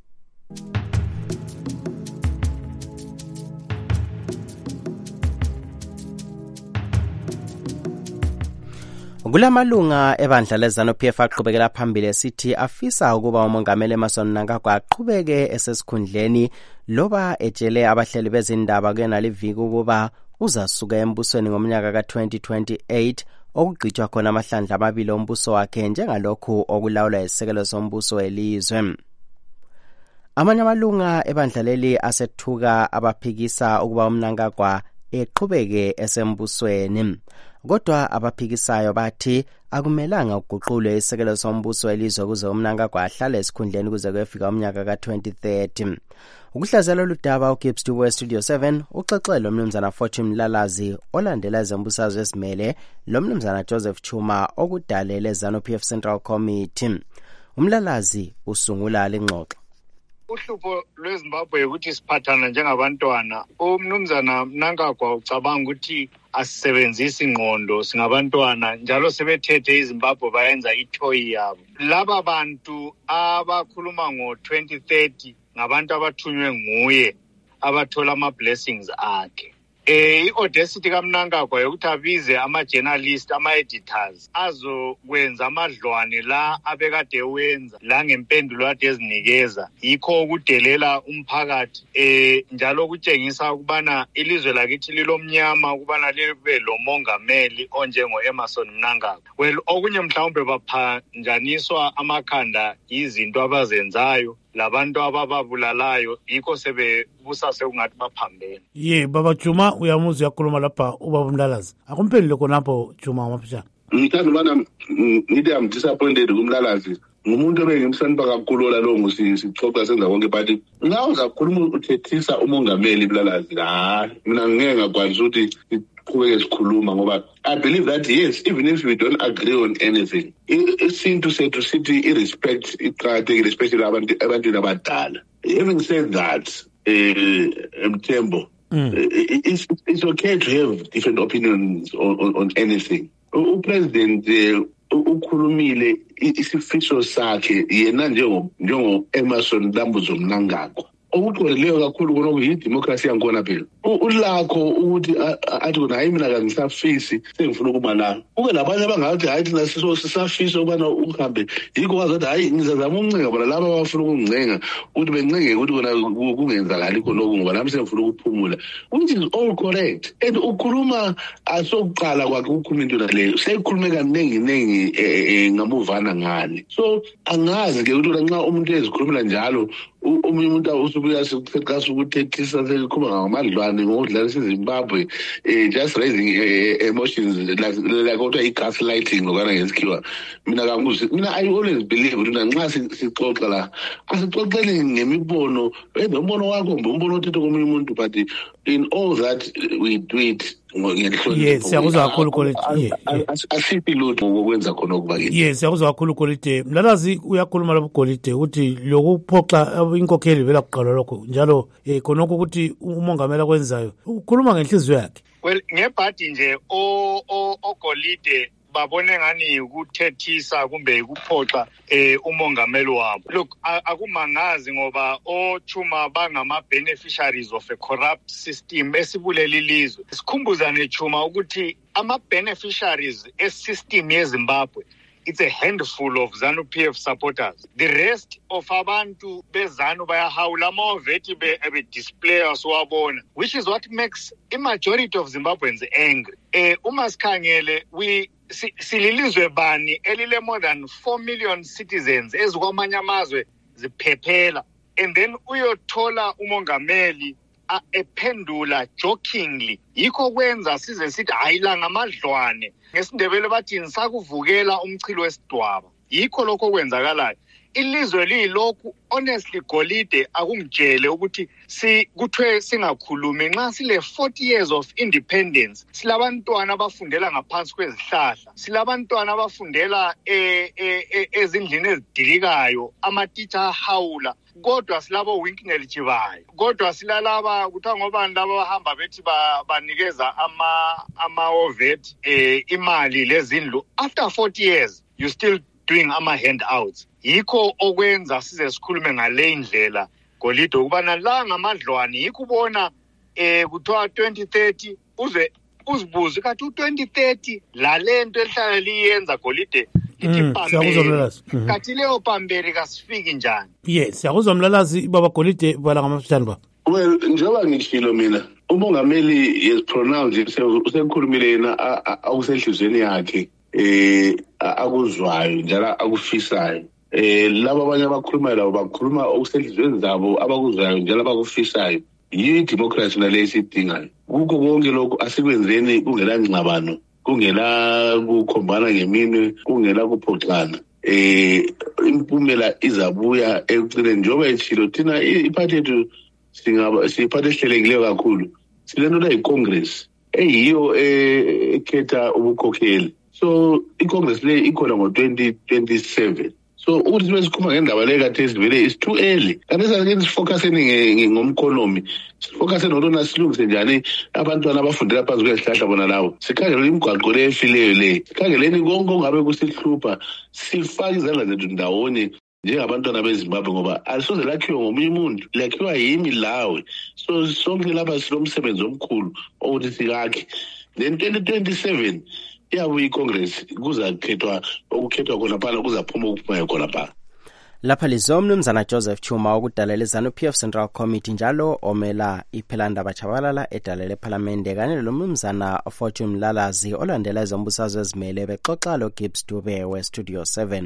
Kulamalunga ebandla leZANU-PF aqhubekela phambili esithi afisa ukuba umongameli Emmerson Mnangagwa aqhubeke esesikhundleni loba etshele abahleli bezindaba kunaliviki ukuba uzasuka embusweni ngomnyaka ka-2028 okugqitshwa khona amahlandla amabili ombuso wakhe njengalokhu okulawulwa isisekelo sombuso welizwe. Amanye amalunga ebandla leli asethuka abaphikisa ukuba uMnangagwa eqhubeke esembusweni. Kodwa abaphikisayo bathi akumelanga uguqulwe isisekelo sombuso welizwe kuze uMnangagwa ahlale esikhundleni kuze kuyefika umnyaka ka-2030. Ukuhlazela ludaba uGibbs Dubo Studio 7 uxoxe lo mnumzana Fortune Mlalazi olandela ezembusazwe ezimele lo mnumzana Joseph Chuma okudalela ZANU-PF Central Committee. Umlalazi usungula lengxoxo. Uhlupho lweZimbabwe ukuthi siphathana njengabantwana. Umnumzana Mnangagwa ucabanga ukuthi asisebenzisi ingqondo singabantwana njalo sebethethe iZimbabwe bayenza ithoyi yabo. Laba bantu abakhuluma ngo-2030 ngabantu abathunywe nguye abathola ama-blessings akhe. I-audacity kaMnangagwa yokuthi abize ama-journalist, ama-editors azokwenza amadlwane la abekade wenza la ngempendulo ade ezinikeza, yikho ukudelela umphakathi njalo kutshengisa ukubana ilizwe lakithi lilomnyama ukubana libe lo mongameli onjengo-Emmerson Mnangagwa. Well, okunye mhlawumbe baphanjaniswa amakhanda izinto abazenzayo labantu abababulalayo, yikho sebebusa sekungathi baphambene. Baba Juma uyamuzi yakhuluma lapha ubaba Mlalazi. Akumphendule khonapho Juma Mapishana. Ngithanda ubana ngithi am disappointed kuMlalazi. Ngumuntu obengimhlonipha kakhulu lo ngusixoxa senza konke but ngawo uzakhuluma uthethisa umongameli Mlalazi. Mina ngeke ngakwazi ukuthi siqhubeke sikhuluma ngoba I believe that yes, even if we don't agree on anything, isintu sethu sithi irespect iqakathekile, especially abantu abadala. Having said that, Mthembu, it's okay to have different opinions on anything. President ukhulumile isifiso sakhe yena njengo Emmerson Dambuzo Mnangagwa. Okuqondileyo kakhulu kono kuyidemocracy yankona phela. Ulakho ukuthi athi kona hayi mina kangisafisi sengifuna ukuba la. Ube labanye abangathi hayi thina sisafisa ukubana uhambe. Yikho kwazothi hayi ngizazama ukuncenga bona laba abafuna ukuncenga ukuthi bencenge ukuthi kona kungenzakali khona ngoba nami sengifuna ukuphumula. Which is all correct. And ukhuluma asokuqala kwakhe ukukhuluma into leyo. Seyikhulume kaningi ngamuvana ngani. So angazi ke ukuthi nxa umuntu ezikhulumela njalo omunye umuntu usubuya sekuqasa ukuthethisa sekukhuluma ngamadlwane ngokudlalisa iZimbabwe, just raising emotions like what i-gaslighting lokana ngesikhiwa. Mina I always believe ukuthi nxa sixoxa la asixoxele ngemibono umbono wakho umbono othethe komunye umuntu, but in all that we do it Yes, siyakuzwa kakhulu Kolide. Asiphi lutho ngokwenza khona okubakile. Yes, siyakuzwa kakhulu Kolide. Mlalazi uyakhuluma lapho Kolide ukuthi lokuphoxa inkokheli vela kuqala lokho njalo khonokho ukuthi umongameli akwenzayo ukhuluma ngenhliziyo yakhe. Well, ngebhadi nje oGolide babone ngani ukuthethisa kumbe ukuphoxa umongameli wabo. Look, akumangazi ngoba oChuma bangama beneficiaries of a corrupt system esibuleli ilizwe. Sikhumbuzane Chuma ukuthi ama beneficiaries esystem yeZimbabwe, it's a handful of ZANU-PF supporters. The rest of abantu bezanu bayahawula amaveti display aswabona, which is what makes a majority of Zimbabweans angry. Uma sikhangele sililizwe bani elile more than 4 million citizens ezikwamanye amazwe ziphephela, and then uyothola umongameli ephendula jokingly. Yikho kwenza size sithi hayila ngamadlwane, ngesindebele bathi nisakuvukela umchilo wesidwaba. Yikho lokho kwenzakalayo. Ilizwe lilokhu honestly Golide akungitshele ukuthi kuthwe singakhulumi nxa sile 40 years of independence. Silabantwana abafundela ngaphansi kwezihlahla, silabantwana abafundela ezindlini ezidilikayo, amatitsha ahawula, kodwa silabo Winknell Chivayo, kodwa silalaba kuthiwa ngobani laba bahamba bethi banikeza ama-ovet imali lezindlu. After 40 years you still doing ama-handouts. Yikho okwenza size sikhulume ngale indlela Golide ukubana la ngamadlwane. Yikho ubona kuthiwa 2030 uzibuze kathi u2030 la lento elihlala liyenza Golide lithi pamberi, kathi leyo pamberi kasifiki njani. Yes, siyakuzwa Mlalazi baba Golide bala ngamafishane ba. Well, njengoba ngishilo mina umongameli yes pronounce usekhulumile yena akusehlizweni yakhe akuzwayo njalo akufisayo. Laba abanye abakhuluma labo bakhuluma okusehlizweni zabo abakuzwayo njalo abakufisayo. Yiyo democracy nale sidingayo. Kukho konke lokho asikwenzeni kungela ngxabano, kungela kukhombana ngeminwe, kungela kuphoxana. Impumela izabuya ekucineni njengoba ethilo thina iphathi yethu siyiphathe ehlelekileyo kakhulu. Silento la iCongress eyiyo ekhetha ubukhokheli. So iCongress le ikhona ngo-2027. So ukuthi sibe sikhuluma ngendaba le kade sivele is too early. Kanti sake sifocuseni ngomkhonomi, sifocuse notona silungise njani abantwana abafundela phansi kwezihlahla bona lawo. Sikhangele imigwaqo le efileyo le, sikhangeleni konke ongabe kusihlupha, sifake izandla zethu ndawonye. njengabantwana bezimbabwe ngoba alisoze lakhiwe ngomunye umuntu, lakhiwa yimi lawe. So sonke lapha silomsebenzi omkhulu ukuthi sikakhe. Then 2027 iyabuya icongress kuzakhethwa okukhethwa khona phana kuzaphuma ukuphumayo khona phana. Lapha lizomnumzana Joseph Chuma okudalela ZANU-PF Central Committee njalo omela iPhelandaba Chabalala edalela eParliament kanye lomnumzana Fortune Mlalazi olandela izombusazwe ezimele bexoxa lo Gibbs Dube we Studio 7.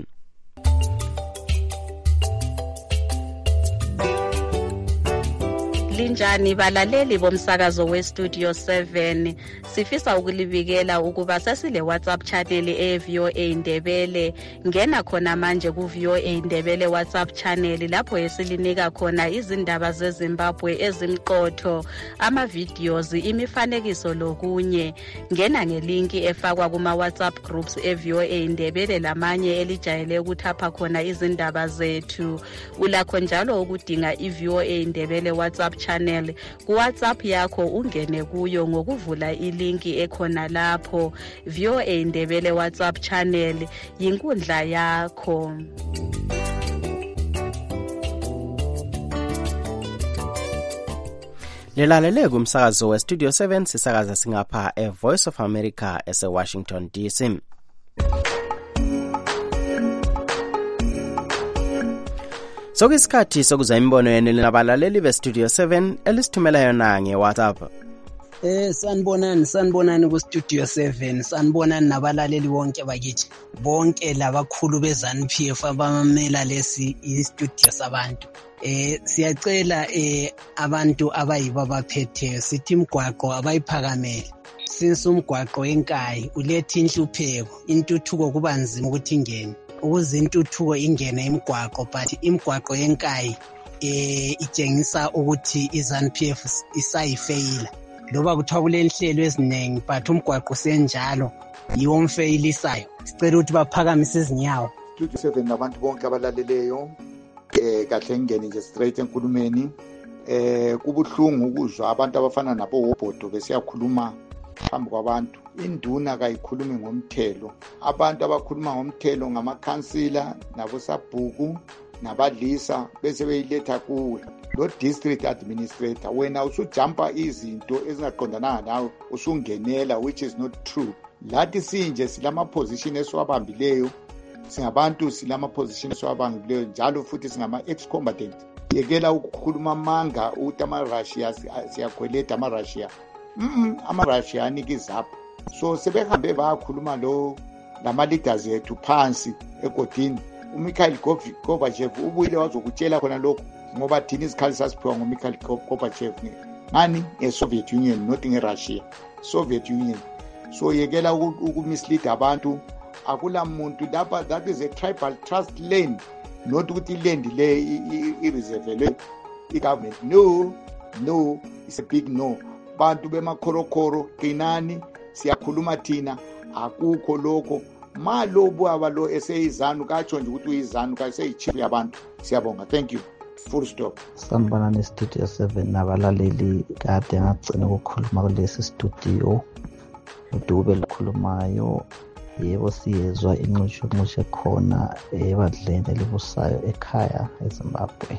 Linjani balaleli bomsakazo we-Studio 7, sifisa ukulibikela ukuba sesile WhatsApp channel e-VOA Ndebele. Ngena khona manje ku-VOA Ndebele WhatsApp channel lapho esilinika khona izindaba zeZimbabwe ezimqotho, ama-videos, imifanekiso lokunye. Ngena ngelinki efakwa kuma-WhatsApp groups e-VOA Ndebele lamanye elijayele ukuthapha khona izindaba zethu. Ulakho njalo ukudinga i-VOA Ndebele WhatsApp channel ku WhatsApp yakho, ungene kuyo ngokuvula ilinki ekhona lapho. VOA Ndebele WhatsApp channel yinkundla yakho. Lilalele kumsakazo we Studio 7 sisakaza singapha Voice of America ese Washington DC. Sokuyisikhathi sokuza imbono yenu nabalaleli be-Studio 7 elisithumela yona nge-WhatsApp. Sanibonani ku-Studio 7, sanibonani nabalaleli bonke bakithi, bonke labakhulu be-ZANU-PF abamela lesi i-studio sabantu. Siyacela abantu abayibo abaphetheyo sithi imgwaqo abayiphakamele. Since umgwaqo enkayi uletha inhlupheko, intuthuko kuba nzima ukuthi ingene. Ukuze intuthuko ingene imgwaqo, but imgwaqo yenkayi itshengisa ukuthi iZANU-PF isayifeyila. Loba kuthiwa kulenhlelo eziningi but umgwaqo senjalo yiwo omfeyilisayo. Sicela ukuthi baphakamise izinyawo. Studio 7 nabantu bonke abalaleleyo, kahle ngene nje straight enkulumeni. Kubuhlungu ukuzwa abantu abafana nabo Wobhodo besiyakhuluma phambi kwabantu. Induna kayikhulumi ngomthelo. Abantu abakhuluma ngomthelo ngamakhansila nabosabhuku nabadlisa bese beyiletha kuwe. Lo district administrator wena usujumpa izinto ezingaqondananga nawe, usungenela, which is not true. Lathi sinje silama position esiwabambileyo, singabantu silama position esiwabambileyo njalo futhi singama ex-combatant. Yekela ukukhuluma amanga ukuthi ama-Russia siyakhweleta ama-Russia. Ama-Russia anikizapho. So sebehambe bayakhuluma lama-leaders ethu phansi egodini. uMikhail Gorbachev ubuyile wazokutshela khona lokho ngoba thina izikhali sasiphiwa nguMikhail Gorbachev ngani nge-Soviet Union, not nge-Russia, Soviet Union. So yekela ukumislead abantu. Akula muntu lapha, that is a tribal trust land, not ukuthi land le i-reserve i-government. No, it's a big no. Bantu bemakhorokhoro qinani, siyakhuluma thina, akukho lokho. Malobu abalo eseyizanu katsho nje ukuthi uyizanu kaseyichief yabantu. Siyabonga, thank you, full stop. Sanibonani Studio 7 nabalaleli, kade ngagcina ukukhuluma kulesi studio. Udube likhulumayo, yebo siyezwa inxushunxushe khona ebadleni elibusayo ekhaya eZimbabwe.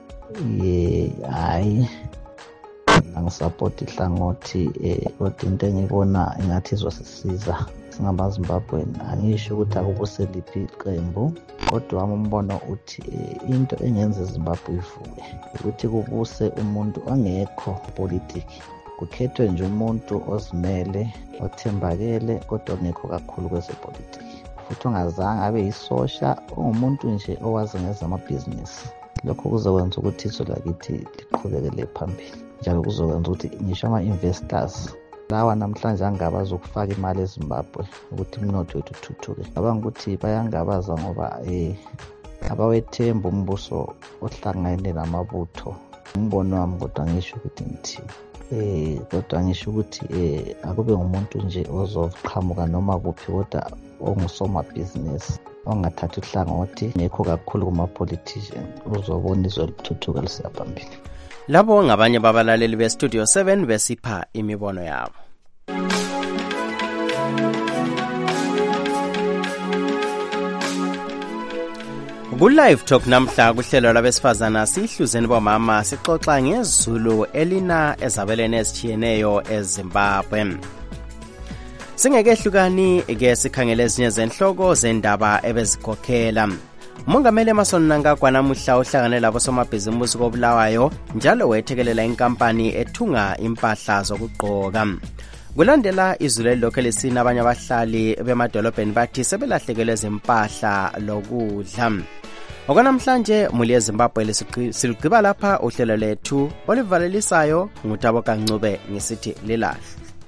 Hayi ngisapoti ihlangothi kodwa into engibona ingathi izosisiza singamaZimbabweni. Angisho ukuthi akubuseliphi iqembu, kodwa umbono uthi into engenza iZimbabwe ivuke ukuthi kubuse umuntu ongekho politiki, kukhethwe nje umuntu ozimele, othembakele, kodwa ongekho kakhulu kwezepolitiki, futhi ongazange abe yisosha, ungumuntu nje owazi ngezamabhizinisi. Lokho kuzokwenza ukuthi izwe lakithi liqhubekele phambili, njalo kuzokwenza ukuthi ngisho ama-investors lawa namhlanje angabazi ukufaka imali eZimbabwe ukuthi umnotho wethu uthuthuke. Ngicabanga ukuthi bayangabaza ngoba abawethemba umbuso ohlangene namabutho. Umbono wami kodwa ngisho ukuthi ngithini, kodwa ngisho ukuthi akube ngumuntu nje ozoqhamuka noma kuphi, kodwa ongusomabhizinisi, ongathatha uhlangothi nekho kakhulu kuma-politician, uzobona izwe lithuthuka lisiya phambili. Labo ngabanye babalaleli be-Studio 7 besipha imibono yabo. Ku-Live Talk namhla kuhlelo lwabesifazana sihluzeni bomama sixoxa ngezulu elina ezabeleni ezitshiyeneyo eZimbabwe. Singekehlukani-ke sikhangele ezinye zenhloko zendaba ebezikhokhela. Umongameli Emmerson Mnangagwa namuhla uhlangane labosomabhizimusi koBulawayo njalo wethekelela inkampani ethunga impahla zokugqoka. Kulandela izulu elilokhu lisina abanye abahlali bemadolobheni bathi sebelahlekelwe zimpahla lokudla. Okwanamhlanje muli eZimbabwe siligqiba lapha uhlelo lethu olivalelisayo nguThabo Kancube ngisithi lilahle.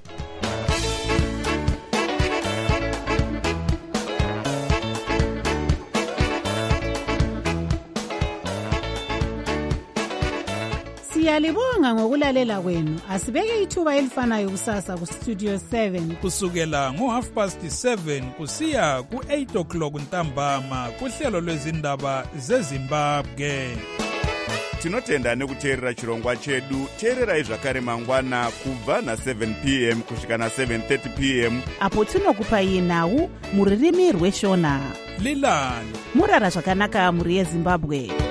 Siyalibonga ngokulalela kwenu. Asibeke ithuba elifanayo kusasa ku Studio 7 kusukela ngo7:30 kusiya ku8:00 ntambama kuhlelo lwezindaba zeZimbabwe. Tinotenda nekuteerera chirongwa chedu. Teererai zvakare mangwana kubva na7 p.m. kusvika na7:30 p.m. apo tinokupai nhau muririmi rweshona. Lilani murara zvakanaka muri yeZimbabwe.